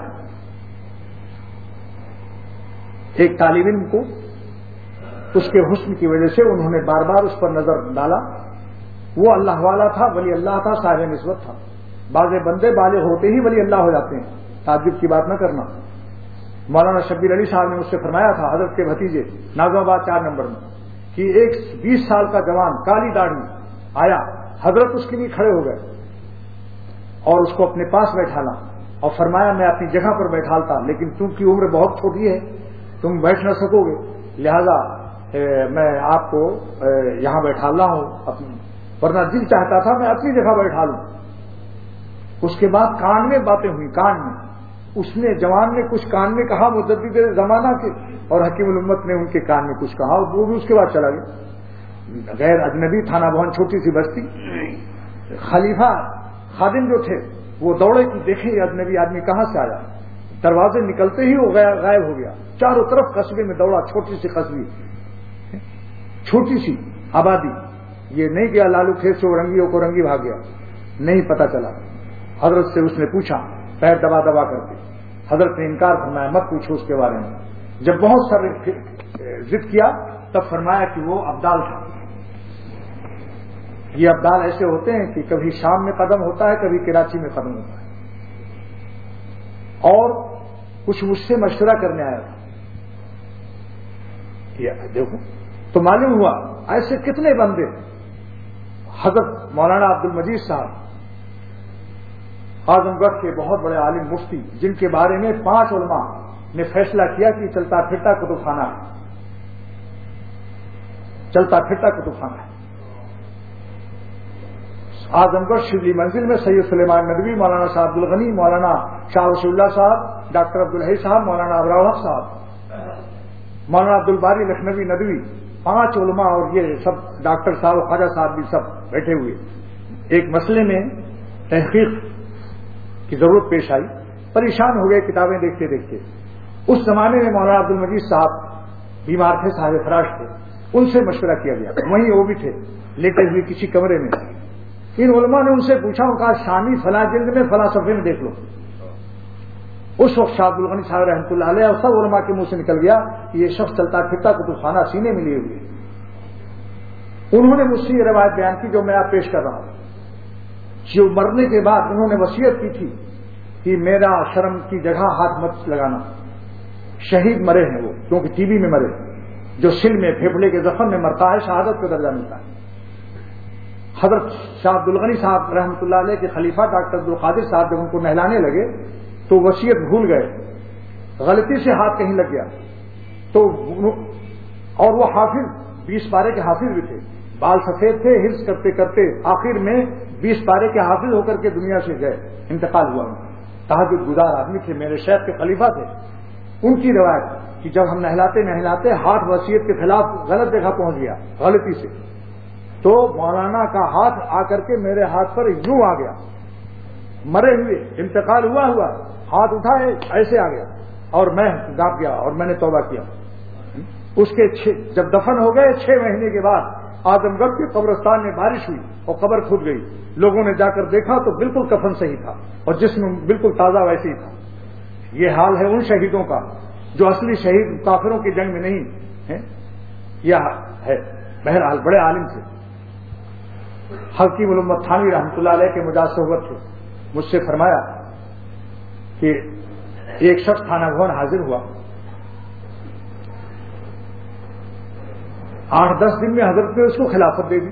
ایک طالب علم کو اس کے حسن کی وجہ سے انہوں نے بار بار اس پر نظر ڈالا. وہ اللہ والا تھا، ولی اللہ تھا، صاحب نسبت تھا. بعض بندے بالغ ہوتے ہی ولی اللہ ہو جاتے ہیں، تعجب کی بات نہ کرنا. مولانا شبیر علی صاحب نے مجھ سے فرمایا تھا، حضرت کے بھتیجے نازم آباد چار نمبر میں، کہ ایک بیس سال کا جوان کالی داڑھی آیا، حضرت اس کے لیے کھڑے ہو گئے اور اس کو اپنے پاس بیٹھانا اور فرمایا میں اپنی جگہ پر بیٹھالتا، لیکن تم کی عمر بہت چھوٹی ہے، تم بیٹھ نہ سکو گے، لہذا میں آپ کو یہاں بیٹھا رہا ہوں اپنی، ورنہ دل چاہتا تھا میں اپنی جگہ بیٹھا لوں. اس کے بعد کان میں باتیں ہوئی، کان میں اس نے جوان نے کچھ کان میں کہا مجدد زمانہ کے، اور حکیم الامت نے ان کے کان میں کچھ کہا، وہ بھی اس کے بعد چلا گیا. غیر اجنبی تھانہ بہن چھوٹی سی بستی. خلیفہ خادم جو تھے وہ دوڑے کہ دیکھیں یہ اجنبی آدمی کہاں سے آیا. دروازے نکلتے ہی وہ غائب ہو گیا. چاروں طرف قصبے میں دوڑا، چھوٹی سی قصبی، چھوٹی سی آبادی. یہ نہیں گیا لالو کھیت سے اورنگیوں کو رنگی بھاگ گیا، نہیں پتا چلا. حضرت سے اس نے پوچھا پیر دبا دبا کر کے، حضرت نے انکار فرمایا مت پوچھو اس کے بارے میں. جب بہت سارے ضد کیا تب فرمایا کہ وہ ابدال تھا. یہ ابدال ایسے ہوتے ہیں کہ کبھی شام میں قدم ہوتا ہے، کبھی کراچی میں قدم ہوتا ہے. اور کچھ مجھ سے مشورہ کرنے آیا تھا. دیکھو تو معلوم ہوا ایسے کتنے بندے. حضرت مولانا عبد المجید صاحب اعظم گڑھ کے بہت بڑے عالم مفتی، جن کے بارے میں پانچ علماء نے فیصلہ کیا کہ چلتا پھرتا کتب خانہ ہے، چلتا پھرتا کتب خانہ ہے. اعظم گڑھ شبلی منزل میں سید سلیمان ندوی، مولانا شاہ عبد الغنی، مولانا شاہ رسول اللہ صاحب، ڈاکٹر عبدالحی صاحب، مولانا ابراہیم صاحب، مولانا عبد الباری لکھنوی ندوی، پانچ علماء اور یہ سب ڈاکٹر صاحب، خواجہ صاحب بھی سب بیٹھے ہوئے. ایک مسئلے میں تحقیق کی ضرورت پیش آئی، پریشان ہو گئے کتابیں دیکھتے دیکھتے. اس زمانے میں مولانا عبد المجید صاحب بیمار تھے، صاحب فراش تھے. ان سے مشورہ کیا گیا، وہیں وہ بھی تھے لیٹے ہوئے کسی کمرے میں. ان علماء نے ان سے پوچھا، ان کا شامی فلاں جلد میں فلاں صفحے میں دیکھ لو. اس وقت شاہ عبد الغنی صاحب رحمۃ اللہ علیہ اور سب علماء کے منہ سے نکل گیا کہ یہ شخص چلتا پھرتا کتب خانہ سینے میں لیے ہوئے. انہوں نے مجھ سے یہ روایت بیان کی جو میں آپ پیش کر رہا ہوں. جو مرنے کے بعد انہوں نے وصیت کی تھی کہ میرا شرم کی جگہ ہاتھ مت لگانا. شہید مرے ہیں وہ، کیونکہ ٹی بی میں مرے. جو سل میں پھیپھڑے کے زخم میں مرتا ہے شہادت کا درجہ ملتا ہے. حضرت شاہ عبد الغنی صاحب رحمۃ اللہ علیہ کے خلیفہ ڈاکٹر عبدالقادر صاحب جب ان کو نہلانے لگے تو وصیت بھول گئے، غلطی سے ہاتھ کہیں لگ گیا. تو اور وہ حافظ، بیس پارے کے حافظ بھی تھے، بال سفید تھے، حفظ کرتے کرتے آخر میں بیس پارے کے حافظ ہو کر کے دنیا سے گئے، انتقال ہوا. تہجد گزار آدمی تھے، میرے شیخ کے خلیفہ تھے. ان کی روایت کہ جب ہم نہلاتے نہلاتے ہاتھ وصیت کے خلاف غلط جگہ پہنچ گیا غلطی سے، تو مولانا کا ہاتھ آ کر کے میرے ہاتھ پر یوں آ گیا، مرے ہوئے انتقال ہوا ہوا ہاتھ اٹھائے ایسے آ گیا اور میں گاپ گیا اور میں نے توبہ کیا. اس کے جب دفن ہو گئے چھ مہینے کے بعد اعظم گڑھ کے قبرستان میں بارش ہوئی اور قبر کھود گئی. لوگوں نے جا کر دیکھا تو بالکل کفن صحیح تھا اور جسم بالکل تازہ ویسے ہی تھا. یہ حال ہے ان شہیدوں کا جو اصلی شہید کافروں کی جنگ میں نہیں ہے. یہ ہے. بہرحال بڑے عالم تھے. حکیم الامت تھانوی رحمۃ اللہ علیہ کے مجاز صحبت تھے. مجھ سے فرمایا کہ ایک شخص تھانہ بھون حاضر ہوا، آٹھ دس دن میں حضرت نے اس کو خلافت دے دی.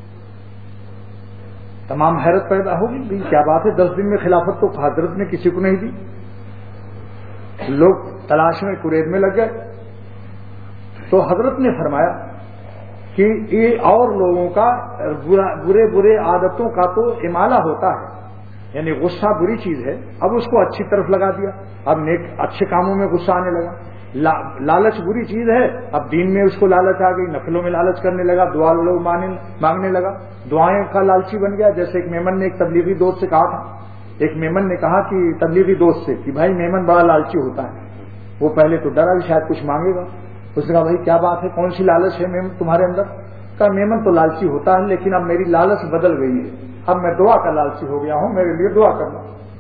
تمام حیرت پیدا ہوگی، کیا بات ہے، دس دن میں خلافت تو حضرت نے کسی کو نہیں دی. لوگ تلاش میں قرید میں لگ گئے. تو حضرت نے فرمایا کہ یہ اور لوگوں کا برے برے عادتوں کا تو امالہ ہوتا ہے، یعنی غصہ بری چیز ہے، اب اس کو اچھی طرف لگا دیا، اب نیک اچھے کاموں میں غصہ آنے لگا۔ لالچ بری چیز ہے، اب دین میں اس کو لالچ آ گئی، نفلوں میں لالچ کرنے لگا، دعا لوگ مانگنے لگا، دعائیں کا لالچی بن گیا۔ جیسے ایک میمن نے ایک تبلیغی دوست سے کہا تھا، ایک میمن نے کہا کہ تبلیغی دوست سے کہ بھائی میمن بڑا لالچی ہوتا ہے۔ وہ پہلے تو ڈرا بھی شاید کچھ مانگے گا، اس نے کہا بھائی کیا بات ہے، کون سی لالچ ہے میمن تمہارے اندر؟ کہا میمن تو لالچی ہوتا ہے، لیکن اب میری لالچ بدل گئی ہے، اب میں دعا کا لالچی ہو گیا ہوں، میرے لیے دعا کرنا۔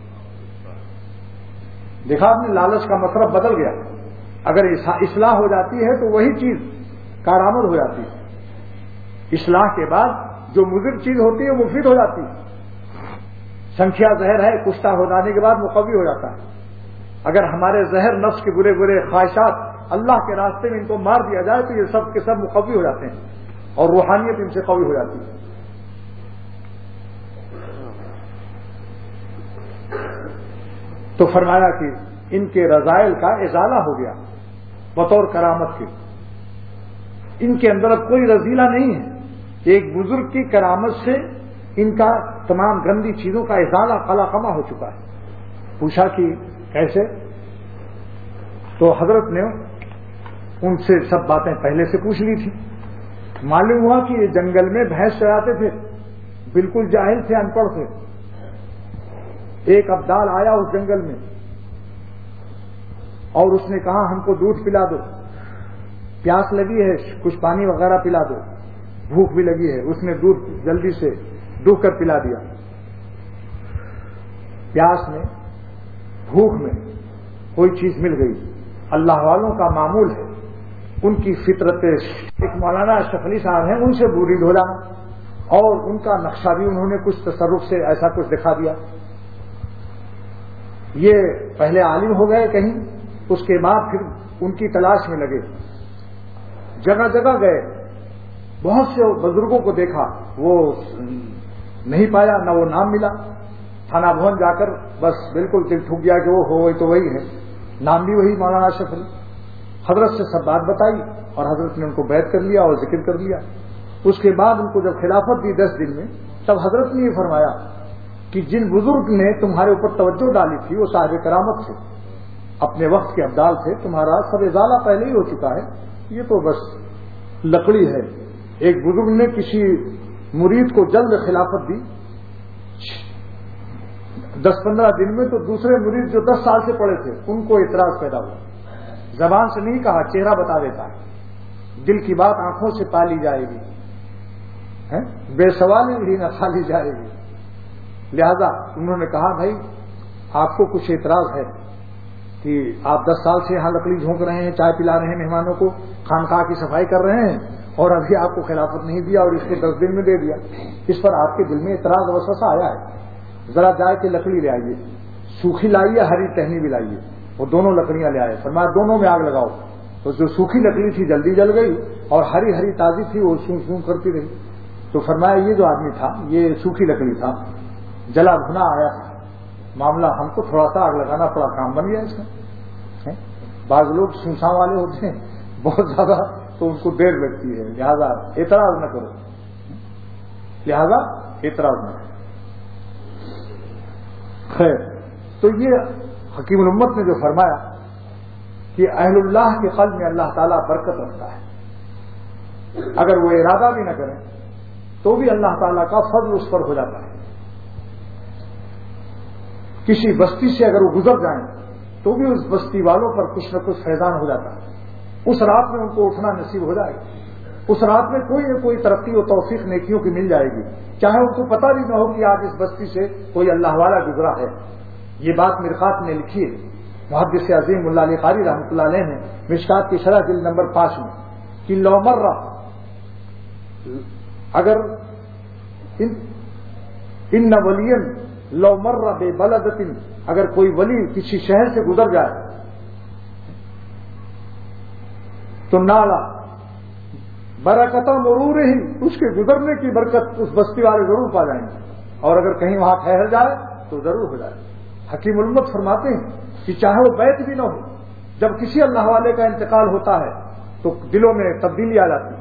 دیکھا آپ نے، لالچ کا مطلب بدل گیا۔ اگر اصلاح ہو جاتی ہے تو وہی چیز کارآمد ہو جاتی ہے، اصلاح کے بعد جو مضر چیز ہوتی ہے وہ مفید ہو جاتی ہے۔ سنکھیا زہر ہے، کشتہ ہو جانے کے بعد مقوی ہو جاتا ہے۔ اگر ہمارے زہر نفس کے برے برے خواہشات اللہ کے راستے میں ان کو مار دیا جائے تو یہ سب کے سب مقوی ہو جاتے ہیں اور روحانیت ان سے قوی ہو جاتی ہے۔ تو فرمایا کہ ان کے رذائل کا ازالہ ہو گیا بطور کرامت کے، ان کے اندر اب کوئی رذیلہ نہیں ہے۔ ایک بزرگ کی کرامت سے ان کا تمام گندی چیزوں کا ازالہ قلا قما ہو چکا ہے۔ پوچھا کہ کیسے؟ تو حضرت نے ان سے سب باتیں پہلے سے پوچھ لی تھی۔ معلوم ہوا کہ یہ جنگل میں بھینس چراتے تھے، بالکل جاہل تھے، ان پڑھ تھے۔ ایک ابدال آیا اس جنگل میں اور اس نے کہا ہم کو دودھ پلا دو، پیاس لگی ہے کچھ پانی وغیرہ پلا دو، بھوک بھی لگی ہے۔ اس نے دودھ جلدی سے ڈوب کر پلا دیا۔ پیاس میں بھوک میں کوئی چیز مل گئی، اللہ والوں کا معمول ہے، ان کی فطرت۔ ایک مولانا اشرف علی صاحب ہیں، ان سے بورید ہو جانا، اور ان کا نقشہ بھی انہوں نے کچھ تصرف سے ایسا کچھ دکھا دیا۔ یہ پہلے عالم ہو گئے کہیں، اس کے بعد پھر ان کی تلاش میں لگے، جگہ جگہ گئے، بہت سے بزرگوں کو دیکھا، وہ نہیں پایا، نہ وہ نام ملا۔ تھانہ بھون جا کر بس بالکل دل ٹھک گیا کہ وہ ہو تو وہی ہے، نام بھی وہی مولانا اشرف علی۔ حضرت سے سب بات بتائی اور حضرت نے ان کو بیعت کر لیا اور ذکر کر لیا۔ اس کے بعد ان کو جب خلافت دی دس دن میں، تب حضرت نے یہ فرمایا کہ جن بزرگ نے تمہارے اوپر توجہ ڈالی تھی وہ صاحب کرامت تھے، اپنے وقت کے ابدال تھے، تمہارا سب ازالہ پہلے ہی ہو چکا ہے، یہ تو بس لکڑی ہے۔ ایک بزرگ نے کسی مرید کو جلد خلافت دی، دس پندرہ دن میں، تو دوسرے مرید جو دس سال سے پڑے تھے ان کو اعتراض پیدا ہوا۔ زبان سے نہیں کہا، چہرہ بتا دیتا ہے، دل کی بات آنکھوں سے پالی جائے گی، بے سوالی بھی نہ کھا لی جائے گی۔ لہذا انہوں نے کہا بھائی آپ کو کچھ اعتراض ہے کہ آپ دس سال سے یہاں لکڑی جھونک رہے ہیں، چائے پلا رہے ہیں مہمانوں کو، خانقاہ کی صفائی کر رہے ہیں، اور ابھی آپ کو خلافت نہیں دیا اور اس کو دس دن میں دے دیا، اس پر آپ کے دل میں اعتراض وسوسہ آیا ہے، ذرا جائے کہ لکڑی لے آئیے، سوکھی لائیے، ہری ٹہنی بھی لائیے۔ وہ دونوں لکڑیاں لے آئے، فرمایا دونوں میں آگ لگاؤ۔ تو جو سوکھی لکڑی تھی جلدی جل گئی اور ہری ہری تازی تھی وہ سون سون کرتی رہی۔ تو فرمایا یہ جو آدمی تھا یہ سوکھی لکڑی تھا، جلا بھنا آیا تھا، معاملہ ہم کو تھوڑا سا آگ لگانا پڑا، کام بن گیا اس کا۔ بعض لوگ سنساں والے ہوتے ہیں بہت زیادہ، تو ان کو دیر لگتی ہے، لہذا اعتراض نہ کرو، لہذا اعتراض نہ کرو۔ خیر، تو یہ حکیم الامت نے جو فرمایا کہ اہل اللہ کے قلب میں اللہ تعالیٰ برکت رکھتا ہے، اگر وہ ارادہ بھی نہ کریں تو بھی اللہ تعالیٰ کا فضل اس پر ہو جاتا ہے۔ کسی بستی سے اگر وہ گزر جائیں تو بھی اس بستی والوں پر کچھ نہ کچھ فیضان ہو جاتا ہے، اس رات میں ان کو اٹھنا نصیب ہو جائے گا، اس رات میں کوئی نہ کوئی ترقی و توفیق نیکیوں کی مل جائے گی، چاہے ان کو پتہ بھی نہ ہو کہ آج اس بستی سے کوئی اللہ والا گزرا ہے۔ یہ بات مرقات نے لکھی ہے، محدث عظیم ملا علی قاری رحمۃ اللہ علیہ نے مشکات کی شرح جلد نمبر پانچ میں کہ لو مرہ، اگر ان ولین لو مرہ بے بلدۃ، اگر کوئی ولی کسی شہر سے گزر جائے تو نالا برکت مرور ہی، اس کے گزرنے کی برکت اس بستی والے ضرور پا جائیں گے، اور اگر کہیں وہاں ٹھہر جائے تو ضرور ہو جائے۔ حکیم الامت فرماتے ہیں کہ چاہے وہ بیت بھی نہ ہو، جب کسی اللہ والے کا انتقال ہوتا ہے تو دلوں میں تبدیلی آ جاتی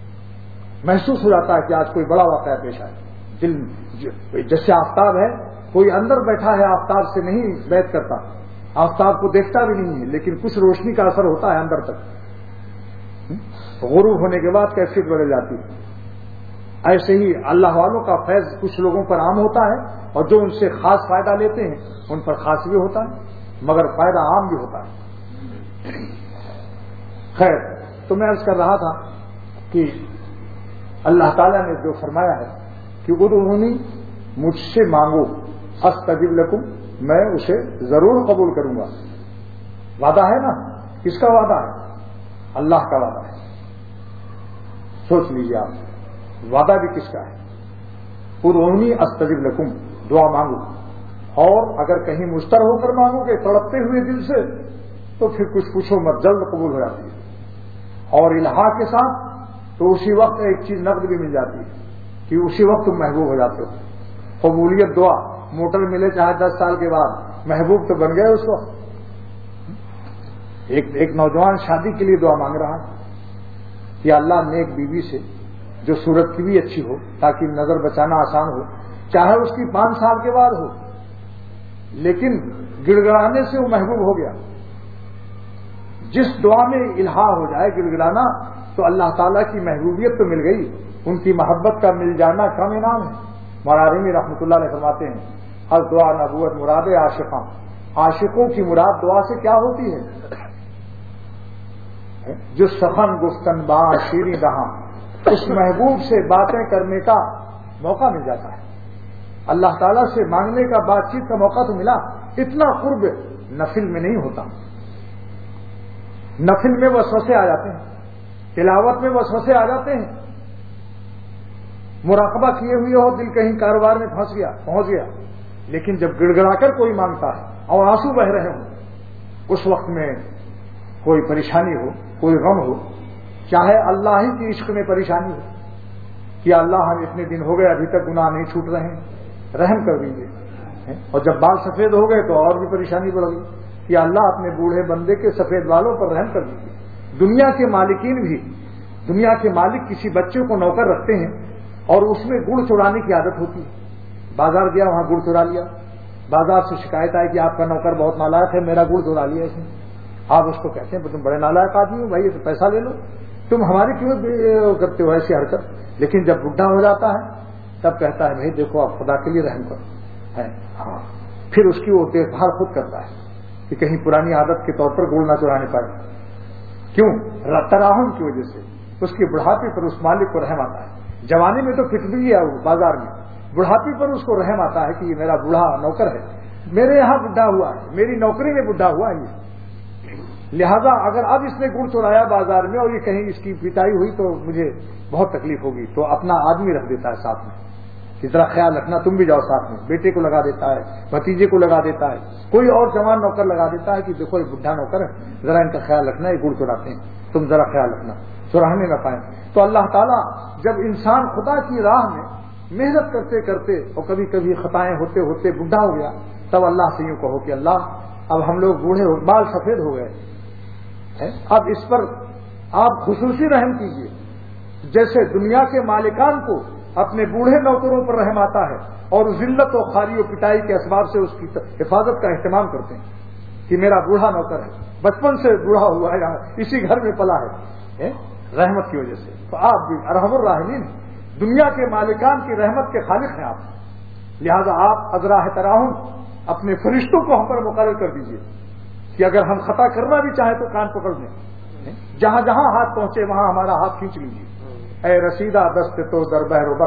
ہے، محسوس ہو جاتا ہے کہ آج کوئی بڑا واقعہ پیش آئے، دل جیسے آفتاب ہے کوئی اندر بیٹھا ہے آفتاب سے نہیں بیعت کرتا، آفتاب کو دیکھتا بھی نہیں ہے، لیکن کچھ روشنی کا اثر ہوتا ہے اندر تک، غروب ہونے کے بعد کیفیت بدل جاتی ہے۔ ایسے ہی اللہ والوں کا فیض کچھ لوگوں پر عام ہوتا ہے، اور جو ان سے خاص فائدہ لیتے ہیں ان پر خاص بھی ہوتا ہے، مگر فائدہ عام بھی ہوتا ہے۔ خیر، تو میں عرض کر رہا تھا کہ اللہ تعالیٰ نے جو فرمایا ہے کہ ادعونی، مجھ سے مانگو، استجب لکم، میں اسے ضرور قبول کروں گا۔ وعدہ ہے نا، کس کا وعدہ ہے؟ اللہ کا وعدہ ہے۔ سوچ لیجیے آپ، وعدہ بھی کس کا ہے؟ ادعونی استجب لکم، دعا مانگو، اور اگر کہیں مستر ہو کر مانگو گے تڑپتے ہوئے دل سے تو پھر کچھ پوچھو مت، جلد قبول ہو جاتی ہے، اور الہا کے ساتھ تو اسی وقت ایک چیز نقد بھی مل جاتی ہے کہ اسی وقت تم محبوب ہو جاتے ہو۔ قبولیت دعا، موٹر ملے چاہے دس سال کے بعد، محبوب تو بن گئے اس وقت۔ ایک ایک نوجوان شادی کے لیے دعا مانگ رہا ہے کہ اللہ نیک بیوی سے جو صورت کی بھی اچھی ہو تاکہ نظر بچانا آسان ہو، چاہے اس کی پانچ سال کے بعد ہو، لیکن گڑ گڑانے سے وہ محبوب ہو گیا۔ جس دعا میں الہا ہو جائے گڑ گڑانا، تو اللہ تعالیٰ کی محبوبیت تو مل گئی، ان کی محبت کا مل جانا کم انعام ہے۔ مولانا رحمۃ اللہ علیہ فرماتے ہیں، ہر دعا نبوت مراد عاشقاں، عاشقوں کی مراد دعا سے کیا ہوتی ہے؟ جو سخن گفتن باں شیریں دہاں، اس محبوب سے باتیں کرنے کا موقع مل جاتا ہے۔ اللہ تعالیٰ سے مانگنے کا، بات چیت کا موقع تو ملا۔ اتنا قرب نفل میں نہیں ہوتا، نفل میں وسوسے آ جاتے ہیں، تلاوت میں وسوسے آ جاتے ہیں، مراقبہ کیے ہوئے ہو دل کہیں کاروبار میں پھنس گیا پہنچ گیا، لیکن جب گڑ گڑا کر کوئی مانگتا ہے اور آنسو بہ رہے ہوں، اس وقت میں کوئی پریشانی ہو، کوئی غم ہو، چاہے اللہ ہی کی عشق میں پریشانی ہو کہ اللہ ہم اتنے دن ہو گئے ابھی تک گناہ نہیں چھوٹ رہے ہیں، رحم کر دیجیے، اور جب بال سفید ہو گئے تو اور بھی پریشانی بڑھ گئی کہ اللہ اپنے بوڑھے بندے کے سفید بالوں پر رحم کر دیجیے۔ دنیا کے مالکین بھی، دنیا کے مالک کسی بچے کو نوکر رکھتے ہیں اور اس میں گڑ چرانے کی عادت ہوتی ہے، بازار گیا وہاں گڑ چرا لیا، بازار سے شکایت آئی کہ آپ کا نوکر بہت نالائق ہے، میرا گڑ چرا لیا اس نے۔ آپ اس کو کہتے ہیں تم بڑے نالائق آدمی ہو بھائی، تو پیسہ لے لو، تم ہماری کیوں کرتے ہو ایسی حرکت؟ لیکن جب بڈھا ہو جاتا ہے تب کہتا ہے بھائی دیکھو آپ خدا کے لیے رحم کرو، ہے ہاں، پھر اس کی وہ دیکھ بھال خود کرتا ہے کہ کہیں پرانی عادت کے طور پر گڑ نہ چرانے پائے۔ کیوں؟ تراہم کی وجہ سے اس کی بڑھاپے پر اس مالک کو رحم آتا ہے۔ جوانی میں تو فٹ بھی ہے وہ بازار میں، بڑھاپے پر اس کو رحم آتا ہے کہ یہ میرا بوڑھا نوکر ہے، میرے یہاں بڈھا ہوا ہے، میری نوکری میں بڈھا ہوا ہے یہ، لہذا اگر اب اس نے گڑ چرایا بازار میں اور یہ کہیں اس کی پٹائی ہوئی تو مجھے بہت تکلیف ہوگی، تو اپنا آدمی رکھ دیتا ہے ساتھ میں کہ ذرا خیال رکھنا، تم بھی جاؤ ساتھ میں، بیٹے کو لگا دیتا ہے، بھتیجے کو لگا دیتا ہے، کوئی اور جوان نوکر لگا دیتا ہے کہ دیکھو یہ بڈھا نوکر ہے، ذرا ان کا خیال رکھنا، یہ گڑ چراتے ہیں، تم ذرا خیال رکھنا، چرانے نہ پائیں۔ تو اللہ تعالیٰ جب انسان خدا کی راہ میں محنت کرتے کرتے اور کبھی کبھی خطائیں ہوتے ہوتے بڈھا ہو گیا، تب اللہ سے یوں کہو کہ اللہ اب ہم لوگ بوڑھے ہو، بال سفید ہو گئے، اب اس پر آپ خصوصی رحم کیجیے، جیسے دنیا کے مالکان کو اپنے بوڑھے نوکروں پر رحم آتا ہے اور ذلت و خاری و پٹائی کے اسباب سے اس کی حفاظت کا اہتمام کرتے ہیں کہ میرا بوڑھا نوکر ہے، بچپن سے بوڑھا ہوا ہے، یہاں اسی گھر میں پلا ہے رحمت کی وجہ سے، تو آپ بھی ارحم الراحمین، دنیا کے مالکان کی رحمت کے خالق ہیں آپ، لہذا آپ ازراہ تراہم اپنے فرشتوں کو ہم پر مقرر کر دیجیے کہ اگر ہم خطا کرنا بھی چاہیں تو کان پکڑ دیں، جہاں جہاں ہاتھ پہنچے وہاں ہمارا ہاتھ کھینچ لیجیے، اے رسیدہ دست تو در بحر و بر،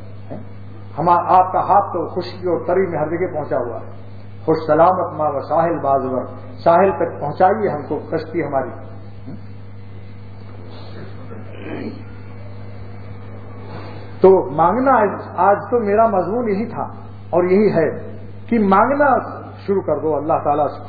ہمارا آپ کا ہاتھ تو خوشی اور تری میں ہر جگہ پہنچا ہوا ہے، خوش سلامت ماں و ساحل بازور، ساحل تک پہنچائیے ہم کو کشتی ہماری۔ تو مانگنا آج تو میرا مضمون یہی تھا اور یہی ہے کہ مانگنا شروع کر دو اللہ تعالیٰ سے،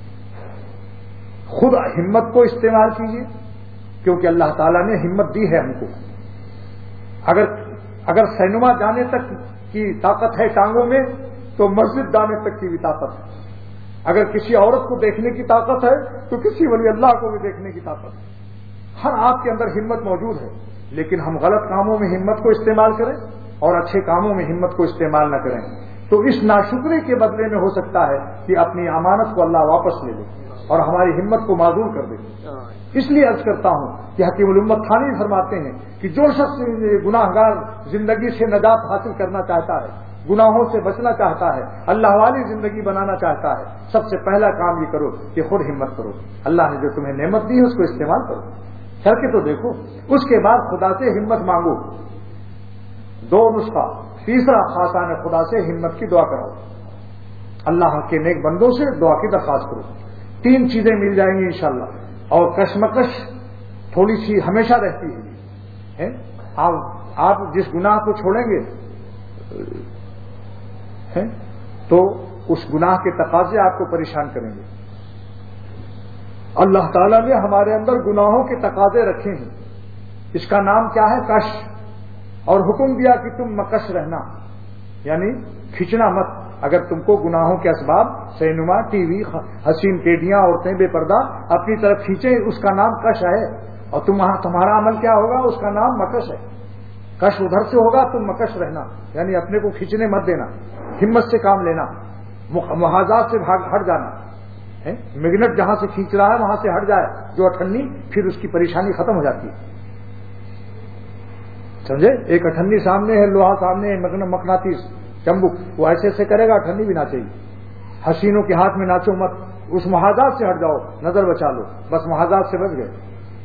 خود ہمت کو استعمال کیجیے کیونکہ اللہ تعالیٰ نے ہمت دی ہے ہم کو، اگر اگر سینما جانے تک کی طاقت ہے ٹانگوں میں تو مسجد جانے تک کی بھی طاقت ہے، اگر کسی عورت کو دیکھنے کی طاقت ہے تو کسی ولی اللہ کو بھی دیکھنے کی طاقت ہے، ہر آپ کے اندر ہمت موجود ہے، لیکن ہم غلط کاموں میں ہمت کو استعمال کریں اور اچھے کاموں میں ہمت کو استعمال نہ کریں، تو اس ناشکری کے بدلے میں ہو سکتا ہے کہ اپنی امانت کو اللہ واپس لے لے اور ہماری ہمت کو معذور کر دے. اس لیے عرض کرتا ہوں کہ حکیم الامت تھانی فرماتے ہیں کہ جو شخص گناہ گار زندگی سے نجات حاصل کرنا چاہتا ہے، گناہوں سے بچنا چاہتا ہے، اللہ والی زندگی بنانا چاہتا ہے، سب سے پہلا کام یہ کرو کہ خود ہمت کرو. اللہ نے جو تمہیں نعمت دی ہے اس کو استعمال کرو، کر کے تو دیکھو. اس کے بعد خدا سے ہمت مانگو. دو نسخہ. تیسرا خاصان خدا سے ہمت کی دعا کراؤ، اللہ کے نیک بندوں سے دعا کی درخواست کرو. تین چیزیں مل جائیں گی انشاءاللہ. اور کشمکش تھوڑی سی ہمیشہ رہتی ہے. آپ جس گناہ کو چھوڑیں گے تو اس گناہ کے تقاضے آپ کو پریشان کریں گے. اللہ تعالیٰ نے ہمارے اندر گناہوں کے تقاضے رکھے ہیں. اس کا نام کیا ہے؟ کش. اور حکم دیا کہ تم مکش رہنا، یعنی کھینچنا مت. اگر تم کو گناہوں کے اسباب سینما، ٹی وی، حسین پیٹیاں، عورتیں بے پردہ اپنی طرف کھینچیں، اس کا نام کش ہے. اور تم تمہارا عمل کیا ہوگا؟ اس کا نام مکش ہے. کش ادھر سے ہوگا، تم مکش رہنا، یعنی اپنے کو کھینچنے مت دینا، ہمت سے کام لینا، محاذات سے بھاگ ہٹ جانا. میگنٹ جہاں سے کھینچ رہا ہے وہاں سے ہٹ جائے جو اٹھنی، پھر اس کی پریشانی ختم ہو جاتی ہے. سمجھے؟ ایک اٹھنی سامنے ہے، لوہا سامنے ہے، مقناطیس چمبک، وہ ایسے ایسے کرے گا، اٹھنی بھی ناچے گی. حسینوں کے ہاتھ میں ناچو مت، اس محاذات سے ہٹ جاؤ، نظر بچا لو، بس محاذات سے بچ گئے.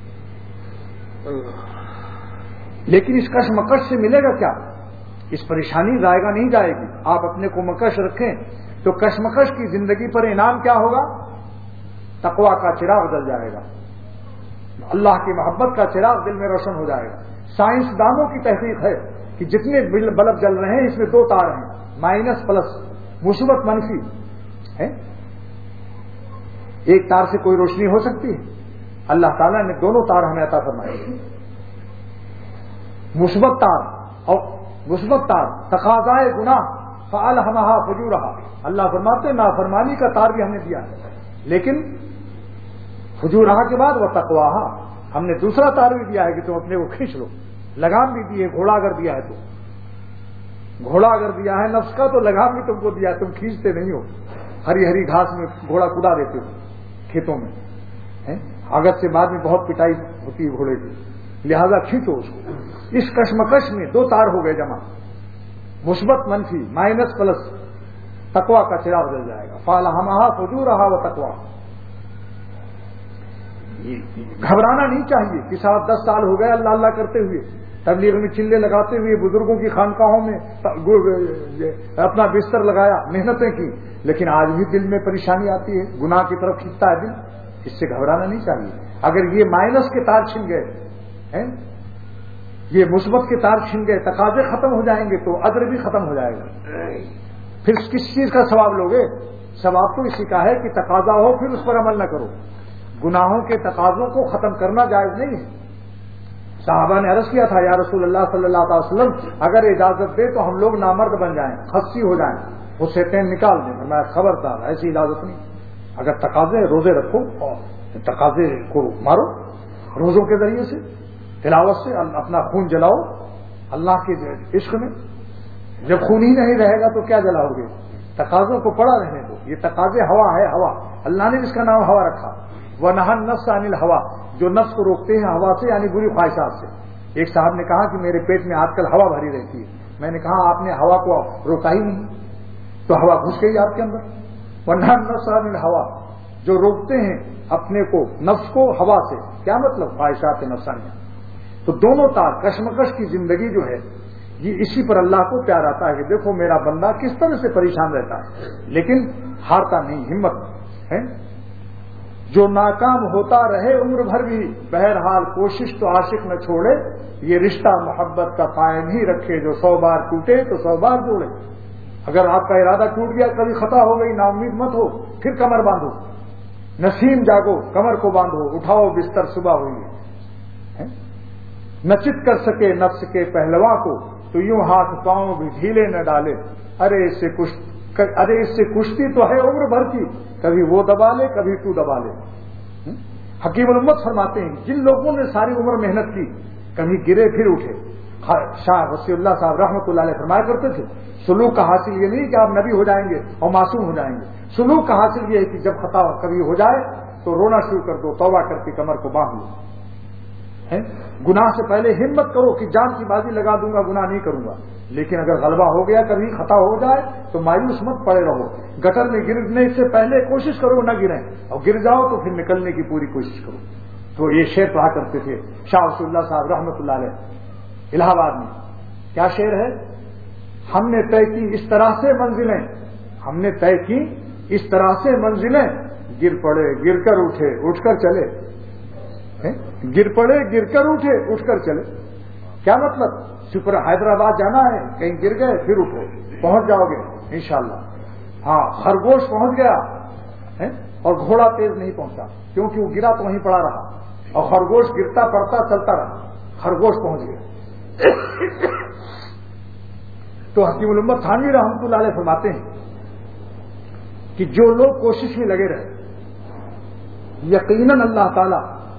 لیکن اس کش مکش سے ملے گا کیا؟ اس پریشانی جائے گا نہیں جائے گی. آپ اپنے کو مکش رکھیں تو کشمکش کی زندگی پر انعام کیا ہوگا؟ تقویٰ کا چراغ جل جائے گا، اللہ کی محبت کا چراغ دل میں روشن ہو جائے گا. سائنسدانوں کی تحقیق ہے کہ جتنے بلب جل رہے ہیں اس میں دو تار ہیں، مائنس پلس، مثبت منفی ہے. ایک تار سے کوئی روشنی ہو سکتی ہے؟ اللہ تعالیٰ نے دونوں تار ہمیں عطا فرمائے. مثبت تار اور مثبت تار تقاضائے گناہ فالہمہا فجورہا. اللہ فرماتے ہیں نافرمانی کا تار بھی ہم نے دیا ہے، لیکن فجورہا کے بعد وہ تقواہا، ہم نے دوسرا تار بھی دیا ہے کہ تم اپنے کو کھینچ لو. لگام بھی دیے، گھوڑا اگر دیا ہے تو گھوڑا اگر دیا ہے نفس کا تو لگام بھی تم کو دیا ہے، تم کھینچتے نہیں ہو. ہری ہری گھاس میں گھوڑا کدا دیتے ہو کھیتوں میں، اگست سے بعد میں بہت پٹائی ہوتی ہے گھوڑے کی، لہذا کھینچو اس کو. اس کشمکش میں دو تار ہو گئے جمع، مثبت منفی، مائنس پلس، تقویٰ کا چراغ جل جائے گا. فالہمہا فجورہا و تقویٰ. گھبرانا نہیں چاہیے کہ صاحب دس سال ہو گئے اللہ اللہ کرتے ہوئے، تبلیغ میں چلے لگاتے ہوئے، بزرگوں کی خانقاہوں میں اپنا بستر لگایا، محنتیں کی، لیکن آج بھی دل میں پریشانی آتی ہے، گناہ کی طرف کھینچتا ہے دل. اس سے گھبرانا نہیں چاہیے. اگر یہ مائنس کے تار چھن گئے، یہ مثبت کے تار چھن گئے، تقاضے ختم ہو جائیں گے تو اجر بھی ختم ہو جائے گا. پھر کس چیز کا ثواب لوگے؟ ثواب تو اسی کا ہے کہ تقاضا ہو پھر اس پر عمل نہ کرو. گناہوں کے تقاضوں کو ختم کرنا جائز نہیں ہے. صحابہ نے عرض کیا تھا یا رسول اللہ صلی اللہ علیہ وسلم اگر اجازت دے تو ہم لوگ نامرد بن جائیں، خصی ہو جائیں، وہ شیطان نکال دیں. میں خبردار ایسی اجازت نہیں. اگر تقاضے روزے رکھو اور تقاضے کو مارو روزوں کے ذریعے سے، تلاوت سے اپنا خون جلاؤ اللہ کے عشق میں. جب خون ہی نہیں رہے گا تو کیا جلاؤ گے؟ تقاضوں کو پڑا رہنے دو. یہ تقاضے ہوا ہے، ہوا اللہ نے اس کا نام ہوا رکھا. وَنَهَى النَّفْسَ عَنِ الْهَوَىٰ، جو نفس کو روکتے ہیں ہوا سے، یعنی بری خواہشات سے. ایک صاحب نے کہا کہ میرے پیٹ میں آج کل ہوا بھری رہتی ہے. میں نے کہا آپ نے ہوا کو روکا ہی نہیں تو ہوا گھس گئی آپ کے اندر. وَنَهَى النَّفْسَ عَنِ الْهَوَىٰ، جو روکتے ہیں اپنے کو نفس کو ہوا سے، کیا مطلب؟ خواہشات نفسانیہ. تو دونوں تار کشمکش کی زندگی جو ہے یہ اسی پر اللہ کو پیار آتا ہے کہ دیکھو میرا بندہ کس طرح سے پریشان رہتا ہے لیکن ہارتا نہیں، ہمت ہے. جو ناکام ہوتا رہے عمر بھر بھی، بہرحال کوشش تو عاشق نہ چھوڑے، یہ رشتہ محبت کا قائم ہی رکھے. جو سو بار ٹوٹے تو سو بار جوڑے. اگر آپ کا ارادہ ٹوٹ گیا، کبھی خطا ہو گئی، نا امید مت ہو، پھر کمر باندھو. نسیم جاگو، کمر کو باندھو، اٹھاؤ بستر، صبح ہوئی ہے. نہ چت کر سکے نفس کے پہلواں کو تو یوں ہاتھ پاؤں بھی ڈھیلے نہ ڈالے. ارے اس سے کچھ ارے اس سے کشتی تو ہے عمر بھر کی، کبھی وہ دبا لے کبھی تو دبا لے. حکیم الامت فرماتے ہیں جن لوگوں نے ساری عمر محنت کی، کبھی گرے پھر اٹھے، شاہ وصی اللہ صاحب رحمۃ اللہ علیہ فرمایا کرتے تھے سلوک کا حاصل یہ نہیں کہ آپ نبی ہو جائیں گے اور معصوم ہو جائیں گے. سلوک کا حاصل یہ ہے کہ جب خطا کبھی ہو جائے تو رونا شروع کر دو, توبہ کر کے کمر کو باندھ لو. گناہ سے پہلے ہمت کرو کہ جان کی بازی لگا دوں گا, گناہ نہیں کروں گا. لیکن اگر غلبہ ہو گیا, کبھی خطا ہو جائے تو مایوس مت پڑے رہو. گٹر میں گرنے سے پہلے کوشش کرو نہ گریں, اور گر جاؤ تو پھر نکلنے کی پوری کوشش کرو. تو یہ شعر پڑھا کرتے تھے شاہ وصی اللہ صاحب رحمۃ اللہ علیہ الہ آباد میں. کیا شعر ہے؟ ہم نے طے کی اس طرح سے منزلیں, ہم نے طے کی اس طرح سے منزلیں, گر پڑے گر کر اٹھے اٹھ کر چلے. گر پڑے گر کر اٹھے اٹھ کر چلے. کیا مطلب؟ سپر حیدرآباد جانا ہے, کہیں گر گئے پھر اٹھو, پہنچ جاؤ گے انشاءاللہ. ہاں, خرگوش پہنچ گیا اور گھوڑا تیز نہیں پہنچا, کیونکہ وہ گرا تو وہیں پڑا رہا, اور خرگوش گرتا پڑتا چلتا رہا, خرگوش پہنچ گیا. تو حکیم الامت تھانوی رحمۃ اللہ علیہ فرماتے ہیں کہ جو لوگ کوشش میں لگے رہے, یقیناً اللہ تعالی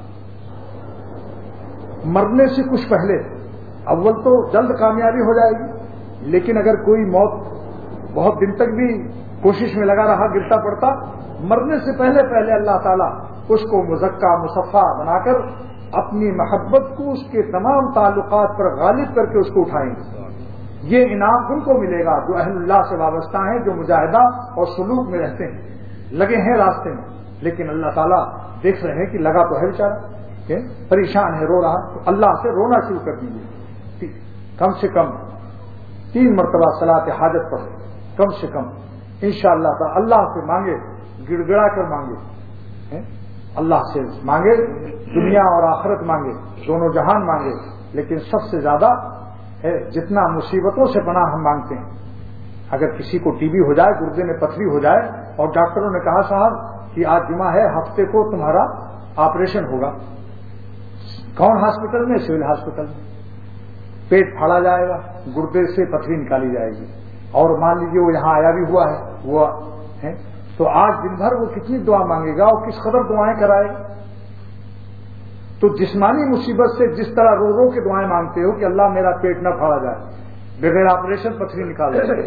مرنے سے کچھ پہلے, اول تو جلد کامیابی ہو جائے گی, لیکن اگر کوئی موت بہت دن تک بھی کوشش میں لگا رہا گرتا پڑتا, مرنے سے پہلے پہلے اللہ تعالیٰ اس کو مزکا مصفا بنا کر اپنی محبت کو اس کے تمام تعلقات پر غالب کر کے اس کو اٹھائیں گے. یہ انعام ان کو ملے گا جو اہل اللہ سے وابستہ ہیں, جو مجاہدہ اور سلوک میں رہتے ہیں, لگے ہیں راستے میں. لیکن اللہ تعالیٰ دیکھ رہے ہیں کہ لگا تو ہے بیچارہ, پریشان ہے, رو رہا, تو اللہ سے رونا شروع کر دیجیے. کم سے کم تین مرتبہ صلاۃ حاجت پڑھے, کم سے کم انشاءاللہ تعالی اللہ سے مانگے, گڑ گڑا کر مانگے, اللہ سے مانگے, دنیا اور آخرت مانگے, دونوں جہان مانگے. لیکن سب سے زیادہ ہے جتنا مصیبتوں سے پناہ ہم مانگتے ہیں. اگر کسی کو ٹی بی ہو جائے, گردے میں پتھری ہو جائے, اور ڈاکٹروں نے کہا صاحب کہ آج جمعہ ہے, ہفتے کو تمہارا آپریشن ہوگا, کون ہاسپٹل میں؟ سول ہاسپٹل میں. پیٹ پھاڑا جائے گا, گردے سے پتھری نکالی جائے گی, اور مان لیجیے وہ یہاں آیا بھی ہوا ہے, وہ ہے, تو آج دن بھر وہ کتنی دعا مانگے گا اور کس قدر دعائیں کرائے گا. تو جسمانی مصیبت سے جس طرح رو رو کے دعائیں مانگتے ہو کہ اللہ میرا پیٹ نہ پھاڑا جائے, بغیر آپریشن پتھری نکال جائے,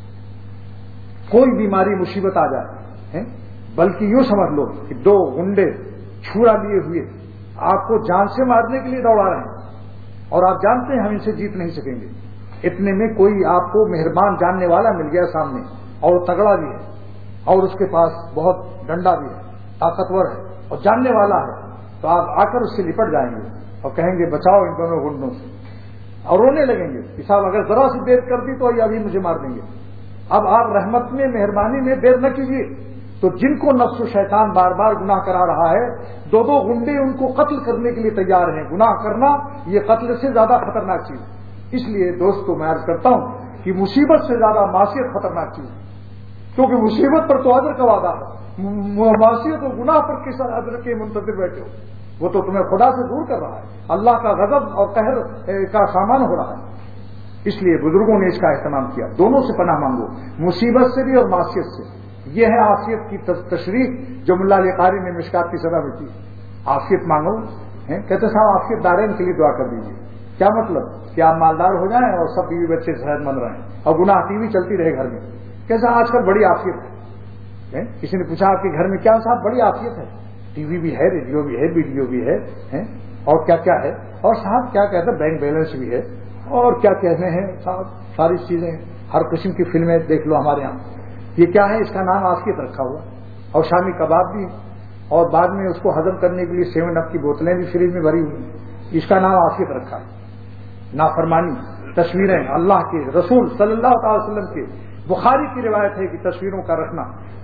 کوئی بیماری مصیبت آ جائے, بلکہ یوں سمجھ لو کہ دو گنڈے چھڑا لیے ہوئے آپ کو جان سے مارنے کے لیے دوڑا رہے ہیں, اور آپ جانتے ہیں ہم ان سے جیت نہیں سکیں گے. اتنے میں کوئی آپ کو مہربان جاننے والا مل گیا سامنے, اور تگڑا بھی ہے, اور اس کے پاس بہت ڈنڈا بھی ہے, طاقتور ہے اور جاننے والا ہے, تو آپ آ کر اس سے لپٹ جائیں گے اور کہیں گے بچاؤ ان دونوں گنڈوں سے, اور رونے لگیں گے کہ صاحب اگر ذرا سی دیر کر دی تو یہ ابھی مجھے مار دیں گے. اب آپ رحمت میں مہربانی میں دیر نہ کیجیے. تو جن کو نفس و شیطان بار بار گناہ کرا رہا ہے, دو دو گنڈے ان کو قتل کرنے کے لیے تیار ہیں. گناہ کرنا یہ قتل سے زیادہ خطرناک چیز ہے. اس لیے دوستو میں عرض کرتا ہوں کہ مصیبت سے زیادہ معصیت خطرناک چیز ہے, کیونکہ مصیبت پر تو اجر کا وعدہ ہے, معصیت و گناہ پر کس اجر کے منتظر بیٹھے ہو؟ وہ تو تمہیں خدا سے دور کر رہا ہے, اللہ کا غضب اور قہر کا سامان ہو رہا ہے. اس لیے بزرگوں نے اس کا اہتمام کیا. دونوں سے پناہ مانگو, مصیبت سے بھی اور معصیت سے. یہ ہے عافیت کی تشریح جو ملا علی قاری نے مشکات کی سزا میں کی. عافیت مانگو, کہتے صاحب عافیت دارین کے لیے دعا کر دیجیے. کیا مطلب کہ آپ مالدار ہو جائیں اور سب بیوی بچے صحت مند رہیں اور گناہ ٹی وی چلتی رہے گھر میں. کیسا آج کل بڑی عافیت ہے. کسی نے پوچھا آپ کے گھر میں کیا؟ صاحب بڑی عافیت ہے, ٹی وی بھی ہے, ریڈیو بھی ہے, ویڈیو بھی ہے, اور کیا کیا ہے, اور صاحب کیا کہتے ہیں بینک بیلنس بھی ہے, اور کیا کہتے ہیں صاحب ساری چیزیں, ہر قسم کی فلمیں دیکھ لو ہمارے یہاں. یہ کیا ہے؟ اس کا نام عافیت رکھا ہوا, اور شامی کباب بھی, اور بعد میں اس کو ہضم کرنے کے لیے سیون اپ کی بوتلیں بھی فریج میں بھری ہوئی, اس کا نام عافیت رکھا ہے. نافرمانی, تصویریں اللہ کے رسول صلی اللہ تعالی وسلم کے, بخاری کی روایت ہے کہ تصویروں کا رکھنا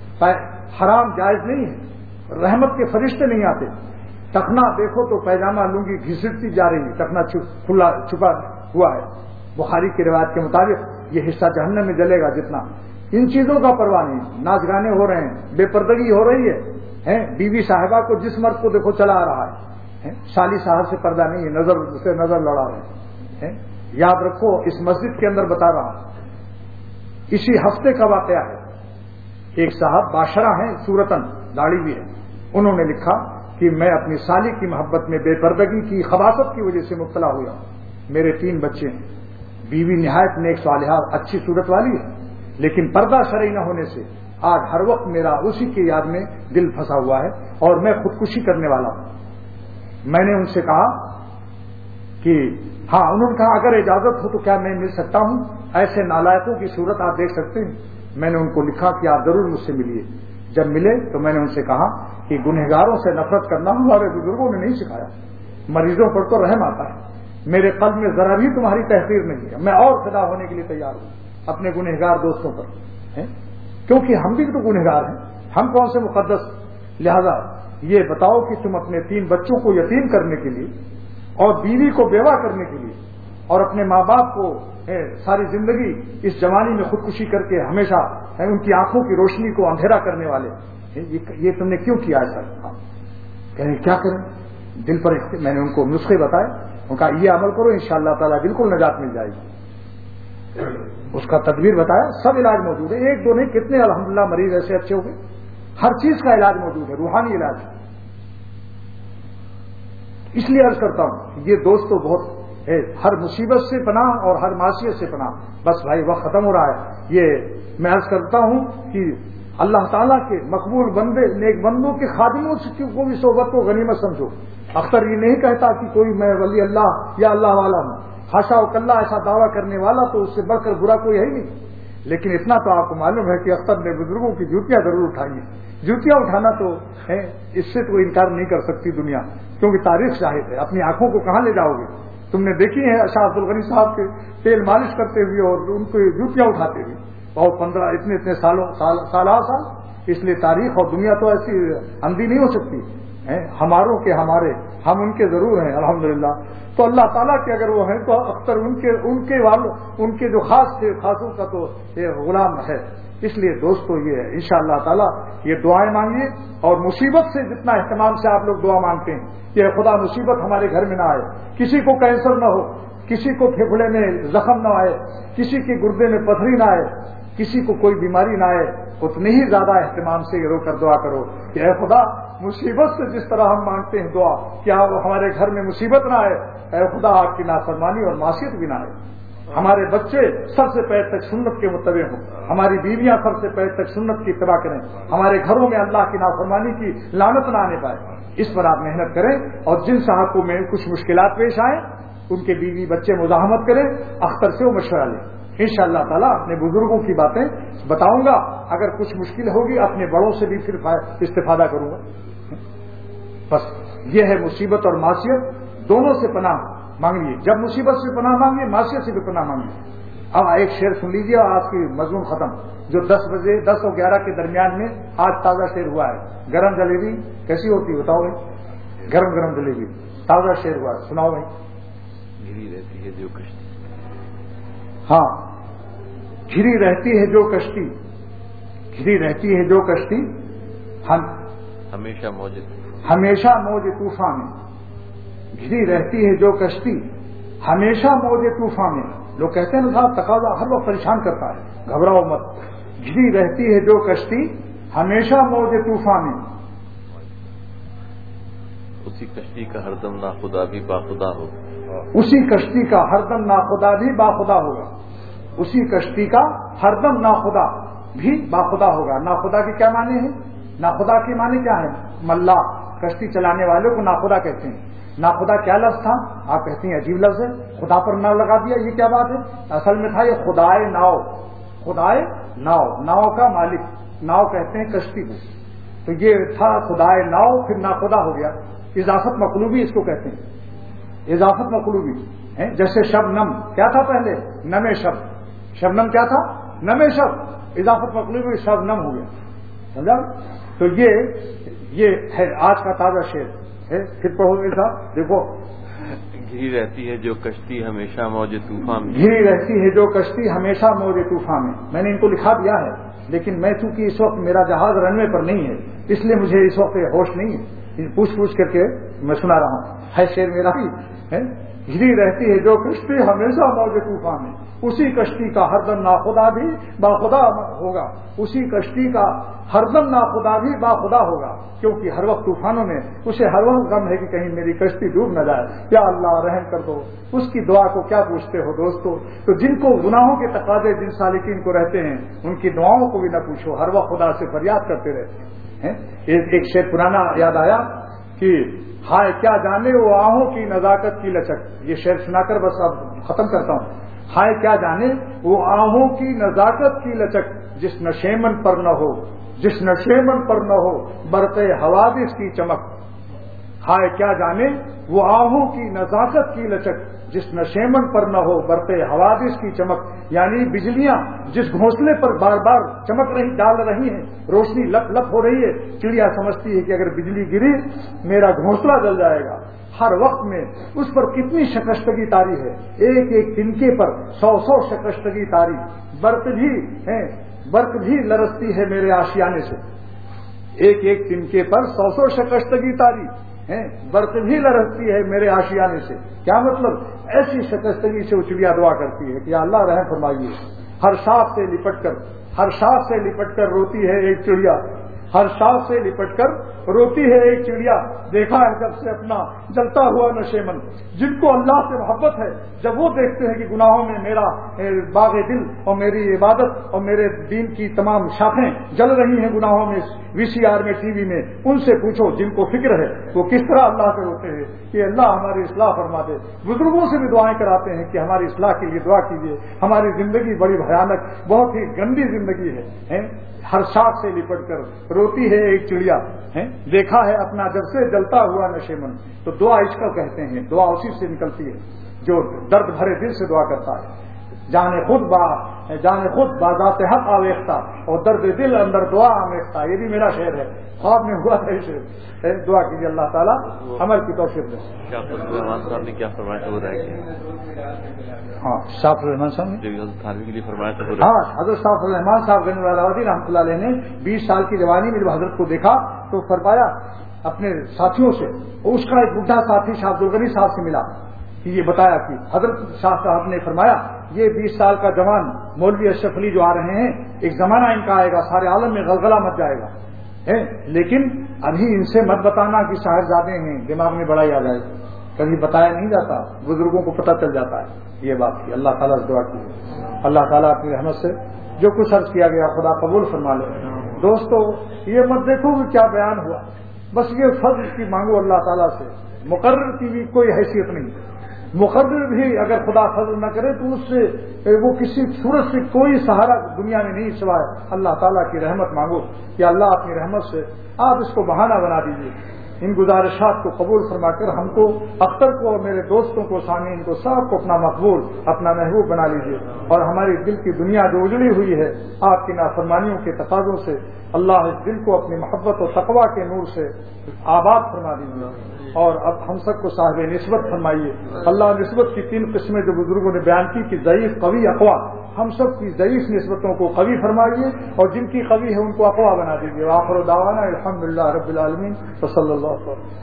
حرام جائز نہیں ہے. رحمت کے فرشتے نہیں آتے. ٹکنا دیکھو تو پیجامہ لنگی گھسٹتی جا رہی ہے, ٹکنا کھلا چھپا ہوا ہے. بخاری کی روایت کے مطابق یہ حصہ جہنم میں جلے گا جتنا. ان چیزوں کا پرواہ نہیں. ناچ گانے ہو رہے ہیں, بے پردگی ہو رہی ہے, بیوی صاحبہ کو جس مرد کو دیکھو چلا آ رہا ہے, سالی صاحب سے پردہ نہیں ہے, نظر سے نظر لڑا رہے ہیں. یاد رکھو اس مسجد کے اندر بتا رہا ہوں, اسی ہفتے کا واقعہ ہے. ایک صاحب باشرہ ہیں, صورتن داڑھی بھی ہے, انہوں نے لکھا کہ میں اپنی سالی کی محبت میں بے پردگی کی خباثت کی وجہ سے مبتلا ہوا. میرے تین بچے ہیں, بیوی نہایت نیک صالحہ اچھی صورت والی ہے, لیکن پردہ شرعی نہ ہونے سے آج ہر وقت میرا اسی کی یاد میں دل پھنسا ہوا ہے اور میں خودکشی کرنے والا ہوں. میں نے ان سے کہا کہ ہاں, انہوں نے کہا اگر اجازت ہو تو کیا میں مل سکتا ہوں, ایسے نالائقوں کی صورت آپ دیکھ سکتے ہیں. میں نے ان کو لکھا کہ آپ ضرور مجھ سے ملیے. جب ملے تو میں نے ان سے کہا کہ گنہگاروں سے نفرت کرنا ہمارے بزرگوں نے نہیں سکھایا, مریضوں پر تو رحم آتا ہے. میرے قلب میں ذرا بھی تمہاری تحقیر نہیں ہے, میں اور فدا ہونے کے لیے تیار ہوں اپنے گنہگار دوستوں پر, کیونکہ ہم بھی تو گنہگار ہیں, ہم کون سے مقدس. لہذا یہ بتاؤ کہ تم اپنے تین بچوں کو یتیم کرنے کے لیے اور بیوی کو بیوہ کرنے کے لیے اور اپنے ماں باپ کو ساری زندگی اس جوانی میں خودکشی کر کے ہمیشہ ان کی آنکھوں کی روشنی کو اندھیرا کرنے والے, یہ تم نے کیوں کیا ایسا؟ کہیں کیا کریں, دل پر میں نے ان کو نسخے بتائے, ان کا یہ عمل کرو انشاءاللہ تعالی بالکل نجات مل جائے گی. اس کا تدبیر بتایا, سب علاج موجود ہے, ایک دو نہیں کتنے الحمدللہ مریض ایسے اچھے ہو گئے. ہر چیز کا علاج موجود ہے, روحانی علاج. اس لیے عرض کرتا ہوں یہ دوستو بہت ہے, ہر مصیبت سے پناہ اور ہر معصیت سے پناہ. بس بھائی وقت ختم ہو رہا ہے. یہ میں عرض کرتا ہوں کہ اللہ تعالیٰ کے مقبول بندے نیک بندوں کے خادموں سے کو بھی صحبت کو غنیمت سمجھو. اختر یہ نہیں کہتا کہ کوئی میں ولی اللہ یا اللہ والا ہوں, حاشا وکلا ایسا دعویٰ کرنے والا تو اس سے بڑھ کر برا کوئی ہے ہی نہیں. لیکن اتنا تو آپ کو معلوم ہے کہ اختر نے بزرگوں کی جوتیاں ضرور اٹھائی ہیں. جوتیاں اٹھانا تو ہے, اس سے تو انکار نہیں کر سکتی دنیا, کیونکہ تاریخ شاہد ہے. اپنی آنکھوں کو کہاں لے جاؤ گے؟ تم نے دیکھی ہے شاہ عبد الغنی صاحب کے تیل مالش کرتے ہوئے اور ان کو جوتیاں اٹھاتے ہوئے, اور پندرہ اتنے اتنے سالوں سال سالہ سال. اس لیے تاریخ اور دنیا تو ایسی اندھی نہیں ہو سکتی. ہماروں کے ہمارے ہم ان کے ضرور ہیں الحمدللہ. تو اللہ تعالیٰ کے اگر وہ ہیں تو اختر ان کے ان کے والوں ان کے جو خاص تھے خاصوں کا تو یہ غلام ہے. اس لیے دوستو یہ ہے انشاءاللہ تعالیٰ یہ دعائیں مانگیے, اور مصیبت سے جتنا اہتمام سے آپ لوگ دعا مانگتے ہیں کہ خدا مصیبت ہمارے گھر میں نہ آئے, کسی کو کینسر نہ ہو, کسی کو پھیپھڑے میں زخم نہ آئے, کسی کے گردے میں پتھری نہ آئے, کسی کو کوئی بیماری نہ آئے, اتنی ہی زیادہ اہتمام سے رو کر دعا کرو کہ اے خدا مصیبت سے جس طرح ہم مانگتے ہیں دعا کیا ہمارے گھر میں مصیبت نہ آئے, اے خدا آپ کی نافرمانی اور معصیت بھی نہ آئے, ہمارے بچے سر سے پیر تک سنت کے متبع ہوں, ہماری بیویاں سر سے پیر تک سنت کی اتباع کریں, ہمارے گھروں میں اللہ کی نافرمانی کی لعنت نہ آنے پائے. اس پر آپ محنت کریں, اور جن صاحبوں میں کچھ مشکلات پیش آئیں ان کے بیوی بچے مزاحمت کریں, اختر سے وہ مشورہ لیں. انشاءاللہ تعالیٰ اپنے بزرگوں کی باتیں بتاؤں گا, اگر کچھ مشکل ہوگی اپنے بڑوں سے بھی پھر استفادہ کروں گا. بس یہ ہے مصیبت اور معصیت دونوں سے پناہ مانگیے. جب مصیبت سے پناہ مانگیے معصیت سے بھی پناہ مانگیے. اب ایک شعر سن لیجیے اور آج کی مضمون ختم, جو دس بجے دس اور گیارہ کے درمیان میں آج تازہ شعر ہوا ہے. گرم جلیبی کیسی ہوتی بتاؤ بھائی, گرم گرم جلیبی تازہ شعر ہوا ہے, سناؤ بھائی. گھری رہتی ہے جو کشتی, ہاں گھری رہتی ہے جو کشتی, گھری رہتی ہے جو کشتی ہم ہمیشہ موج ہمیشہ موج طوفان میں, گھری رہتی ہے جو کشتی ہمیشہ موج طوفان میں. لوگ کہتے ہیں نا صاحب تقاضا ہر وقت پریشان کرتا ہے, گھبراؤ مت. گھری رہتی ہے جو کشتی ہمیشہ موج طوفان میں, اسی کشتی کا ہر دم ناخدا بھی باخدا ہوگا, اسی کشتی کا ہر دم ناخدا بھی باخدا ہوگا, اسی کشتی کا ہر دم ناخدا بھی باخدا ہوگا. ناخدا کے کیا معنی ہے؟ ناخدا کے معنی کیا ہے؟ ملا, کشتی چلانے والوں کو ناخدا کہتے ہیں. ناخدا کیا لفظ تھا؟ آپ کہتے ہیں عجیب لفظ ہے, خدا پر ناؤ لگا دیا, یہ کیا بات ہے؟ اصل میں تھا یہ خدائے ناؤ, خدائے ناؤ, ناؤ کا مالک, ناؤ کہتے ہیں کشتی کو. تو یہ تھا خدائے ناؤ, پھر ناخدا ہو گیا. اضافت مقلوبی اس کو کہتے ہیں, اضافت مقلوبی. جیسے شبنم کیا تھا پہلے؟ نمے شب, شبنم کیا تھا؟ نمے شب, اضافت مقلوبی شبنم ہو گیا, سمجھا؟ تو یہ یہ ہے آج کا تازہ شعر ہے. پھر پڑھو گے صاحب, دیکھو. گھری رہتی ہے جو کشتی ہمیشہ موج طوفان میں, گھری رہتی ہے جو کشتی ہمیشہ موج طوفان میں. میں نے ان کو لکھا دیا ہے, لیکن میں چونکہ اس وقت میرا جہاز رن وے پر نہیں ہے, اس لیے مجھے اس وقت ہوش نہیں ہے, پوچھ پوچھ کر کے میں سنا رہا ہوں. ہے شعر میرا بھی ہے گھری رہتی ہے جو کشتی ہمیشہ موج طوفان میں، اسی کشتی کا ہر دم ناخدا بھی باخدا ہوگا، اسی کشتی کا ہر دم ناخدا بھی باخدا ہوگا، کیونکہ ہر وقت طوفانوں میں اسے ہر وقت غم ہے کہ کہیں میری کشتی ڈوب نہ جائے، یا اللہ رحم کر دو۔ اس کی دعا کو کیا پوچھتے ہو دوستو؟ تو جن کو گناہوں کے تقاضے جن سالکین کو رہتے ہیں ان کی دعاؤں کو بھی نہ پوچھو، ہر وقت خدا سے فریاد کرتے رہتے ہیں۔ ایک شعر پرانا یاد آیا کہ ہائے کیا جانے وہ آہوں کی نزاکت کی لچک، یہ شعر سنا کر بس اب ختم کرتا ہوں۔ ہائے کیا جانے وہ آہوں کی نزاکت کی لچک، جس نشیمن پر نہ ہو جس نشیمن پر نہ ہو برق حوادث کی چمک۔ ہائے کیا جانے وہ آہوں کی نزاکت کی لچک، جس نشیمن پر نہ ہو برق حوادث کی چمک، یعنی بجلیاں جس گھونسلے پر بار بار چمک رہی ڈال رہی ہیں، روشنی لپ لپ ہو رہی ہے، چڑیا سمجھتی ہے کہ اگر بجلی گری میرا گھونسلہ جل جائے گا۔ ہر وقت میں اس پر کتنی شکستگی طاری ہے، ایک ایک تنکے پر سو سو شکستگی طاری، برق بھی ہیں برق بھی لرزتی ہے میرے آشیانے سے، ایک ایک تنکے پر سو سو شکستگی طاری ہیں، برق بھی لرزتی ہے میرے آشیانے سے۔ کیا مطلب؟ ایسی شکستگی سے وہ چڑیا دعا کرتی ہے کہ یا اللہ رحم فرمائیے۔ ہر شاخ سے لپٹ کر ہر شاخ سے لپٹ کر روتی ہے ایک چڑیا، ہر شاخ سے لپٹ کر روتی ہے ایک چڑیا، دیکھا ہے جب سے اپنا جلتا ہوا نشیمن۔ جن کو اللہ سے محبت ہے، جب وہ دیکھتے ہیں کہ گناہوں میں میرا باغ دل اور میری عبادت اور میرے دین کی تمام شاخیں جل رہی ہیں گناہوں میں، وی سی آر میں ٹی وی میں، ان سے پوچھو جن کو فکر ہے وہ کس طرح اللہ سے روتے ہیں کہ اللہ ہماری اصلاح فرما دے۔ بزرگوں سے بھی دعائیں کراتے ہیں کہ ہماری اصلاح کے لیے دعا کیجیے، ہماری زندگی بڑی بھیانک بہت ہی گندی زندگی ہے۔ ہر شاخ سے لپٹ کر روتی ہے ایک چڑیا، دیکھا ہے اپنا جب سے جلتا ہوا نشیمن۔ تو دعا اس کو کہتے ہیں، دعا اسی سے نکلتی ہے جو درد بھرے دل سے دعا کرتا ہے۔ جانے خود با جانے خود بازات حق آویختہ اور درد دل اندر دعا آمیختہ، یہ بھی میرا شعر ہے، خواب میں ہوا ہے شعر۔ دعا کیجیے اللہ تعالیٰ عمل کی توفیق دے۔ رحمان صاحب نے کیا فرمایا وہ رہ گیا؟ ہاں شاف الرحمان صاحب نے جو تھانوی کے لیے فرمایا تھا۔ ہاں حضرت شاف الرحمان صاحب غنی اللہ رحمۃ اللہ علیہ نے بیس سال کی جوانی میں جب حضرت کو دیکھا تو فرمایا اپنے ساتھیوں سے، اس کا ایک بڈھا ساتھی شاہ عبد الغنی صاحب سے ملا کہ یہ بتایا کہ حضرت شاہ صاحب نے فرمایا یہ بیس سال کا جوان مولوی اشرف علی جو آ رہے ہیں، ایک زمانہ ان کا آئے گا سارے عالم میں غلغلہ مچ جائے گا، لیکن ابھی ان سے مت بتانا کہ شاہزادے ہیں، دماغ میں بڑائی آ جائے گی، کبھی بتایا نہیں جاتا، بزرگوں کو پتہ چل جاتا ہے۔ یہ بات کی اللہ تعالیٰ سے دعا کی، اللہ تعالیٰ اپنی رحمت سے جو کچھ عرض کیا گیا خدا قبول فرما لے۔ دوستو یہ مت دیکھو کہ کیا بیان ہوا، بس یہ فضل کی مانگو اللہ تعالیٰ سے، مقرر کی بھی کوئی حیثیت نہیں، مقرر بھی اگر خدا فضل نہ کرے تو اس سے وہ کسی صورت سے کوئی سہارا دنیا میں نہیں سوائے اللہ تعالیٰ کی رحمت مانگو کہ اللہ اپنی رحمت سے آپ اس کو بہانہ بنا دیجیے۔ ان گزارشات کو قبول فرما کر ہم کو، اختر کو اور میرے دوستوں کو، سامعین کو، سب کو اپنا مقبول اپنا محبوب بنا لیجیے، اور ہماری دل کی دنیا جو اجڑی ہوئی ہے آپ کی نافرمانیوں کے تقاضوں سے، اللہ اس دل کو اپنی محبت و تقویٰ کے نور سے آباد فرما دیجیے، اور اب ہم سب کو صاحب نسبت فرمائیے۔ اللہ نسبت کی تین قسمیں جو بزرگوں نے بیان کی کہ ضعیف، قوی، اقوا، ہم سب کی ضعیف نسبتوں کو قوی فرمائیے اور جن کی قوی ہے ان کو اقوا بنا دیجیے۔ آخر دعوانا الحمدللہ رب العالمین وصلی اللہ علیہ وسلم۔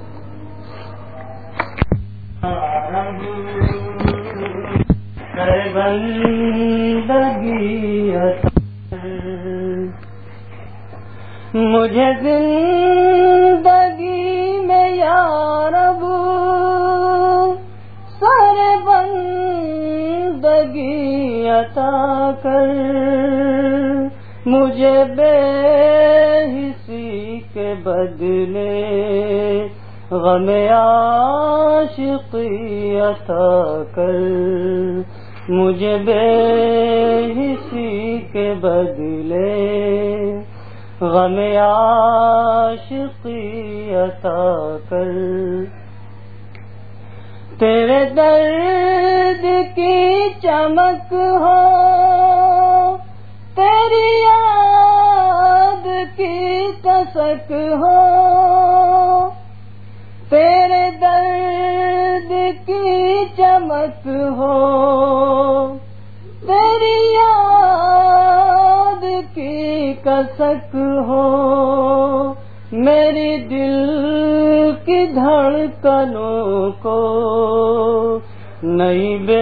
مجھے زندگی میں یا رب سر بندگی عطا کر، مجھے بے حسی کے بدلے غم عاشقی عطا کر، مجھے بے حسی کے بدلے غم عاشقی عطا کر، تیرے درد کی چمک ہو، تیری یاد کی کسک ہو، تیرے درد کی چمک ہو، تیری یاد کی کسک ہو، میری دل کی دھڑکنوں کو نئی بے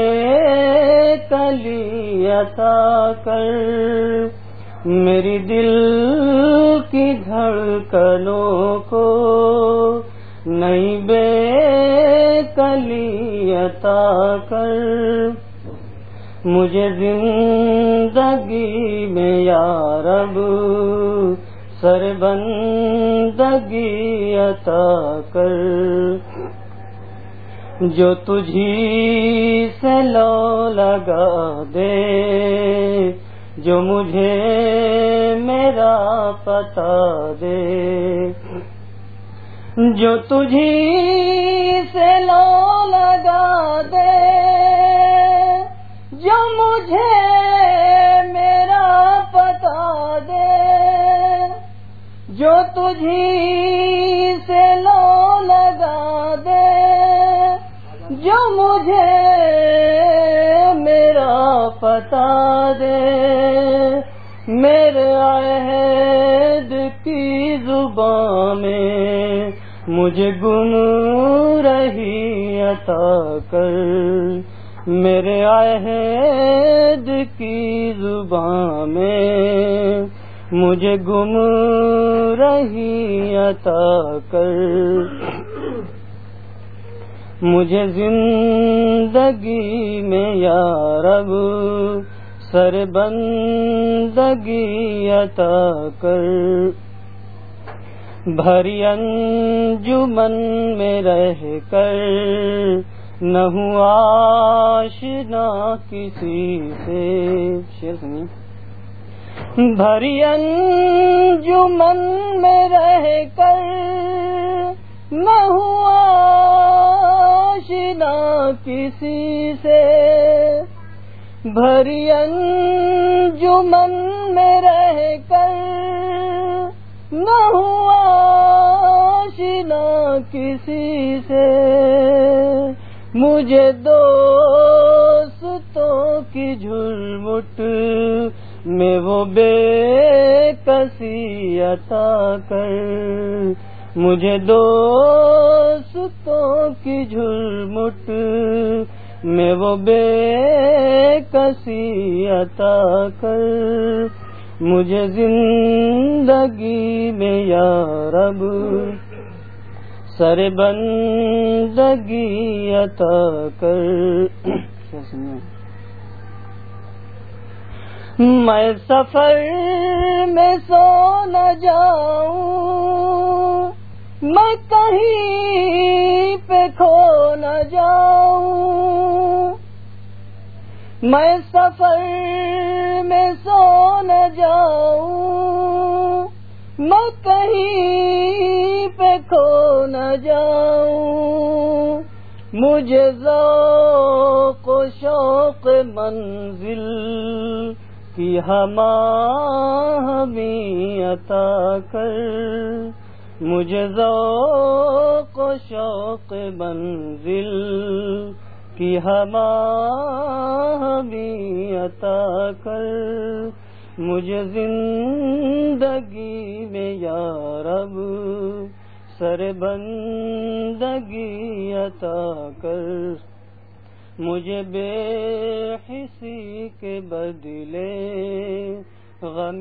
کلی عطا کر، میری دل کی دھڑکنوں کو نئی بے کلی عطا کر، مجھے زندگی میں یا رب سربندگی عطا کر، جو تجھی سے لو لگا دے، جو مجھے میرا پتا دے، جو تجھی سے لو لگا دے، جو مجھے میرا پتا دے، جو تجھی سے لو لگا دے، جو مجھے میرا پتا دے، میرے عہد کی زبان میں مجھے گم رہی عطا کر، میرے عہد کی زبان میں مجھے گم رہی عطا کر، مجھے زندگی میں یا رب سربندگی عطا کر، بھری انجمن میں رہ کر نہ ہوں آشنا کسی سے، شعر سنیے، بھری انجمن میں رہ کر نہ ہوں آشنا کسی سے، بھری انجمن میں رہ کر نہ ہوں آشنا کسی سے، مجھے دوستوں کی جھلمٹ میں وہ بے کسی عطا کر، مجھے دوستوں کی جھلمٹ میں وہ بے کسی عطا کر، مجھے زندگی میں یا رب سربندگی عطا کر، میں سفر میں سو نہ جاؤں، میں کہیں پہ کھو نہ جاؤں، میں سفر میں سو نہ جاؤں، میں کہیں پہ کھو نہ جاؤں، مجھے ذوق و شوق منزل کی ہماہنگی عطا کر، مجھے ذوق و شوق منزل کی ہماہنگی عطا کر، مجھے زندگی میں یا رب سربندگی عطا کر، مجھے بے حسی کے بدلے غم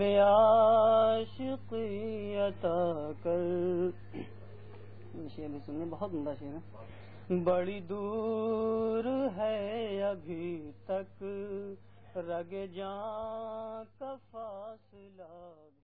عاشقی عطا کر، شعر بھی سننے بہت عمدہ شعر ہے، بڑی دور ہے ابھی تک رگ جاں کا فاصلہ۔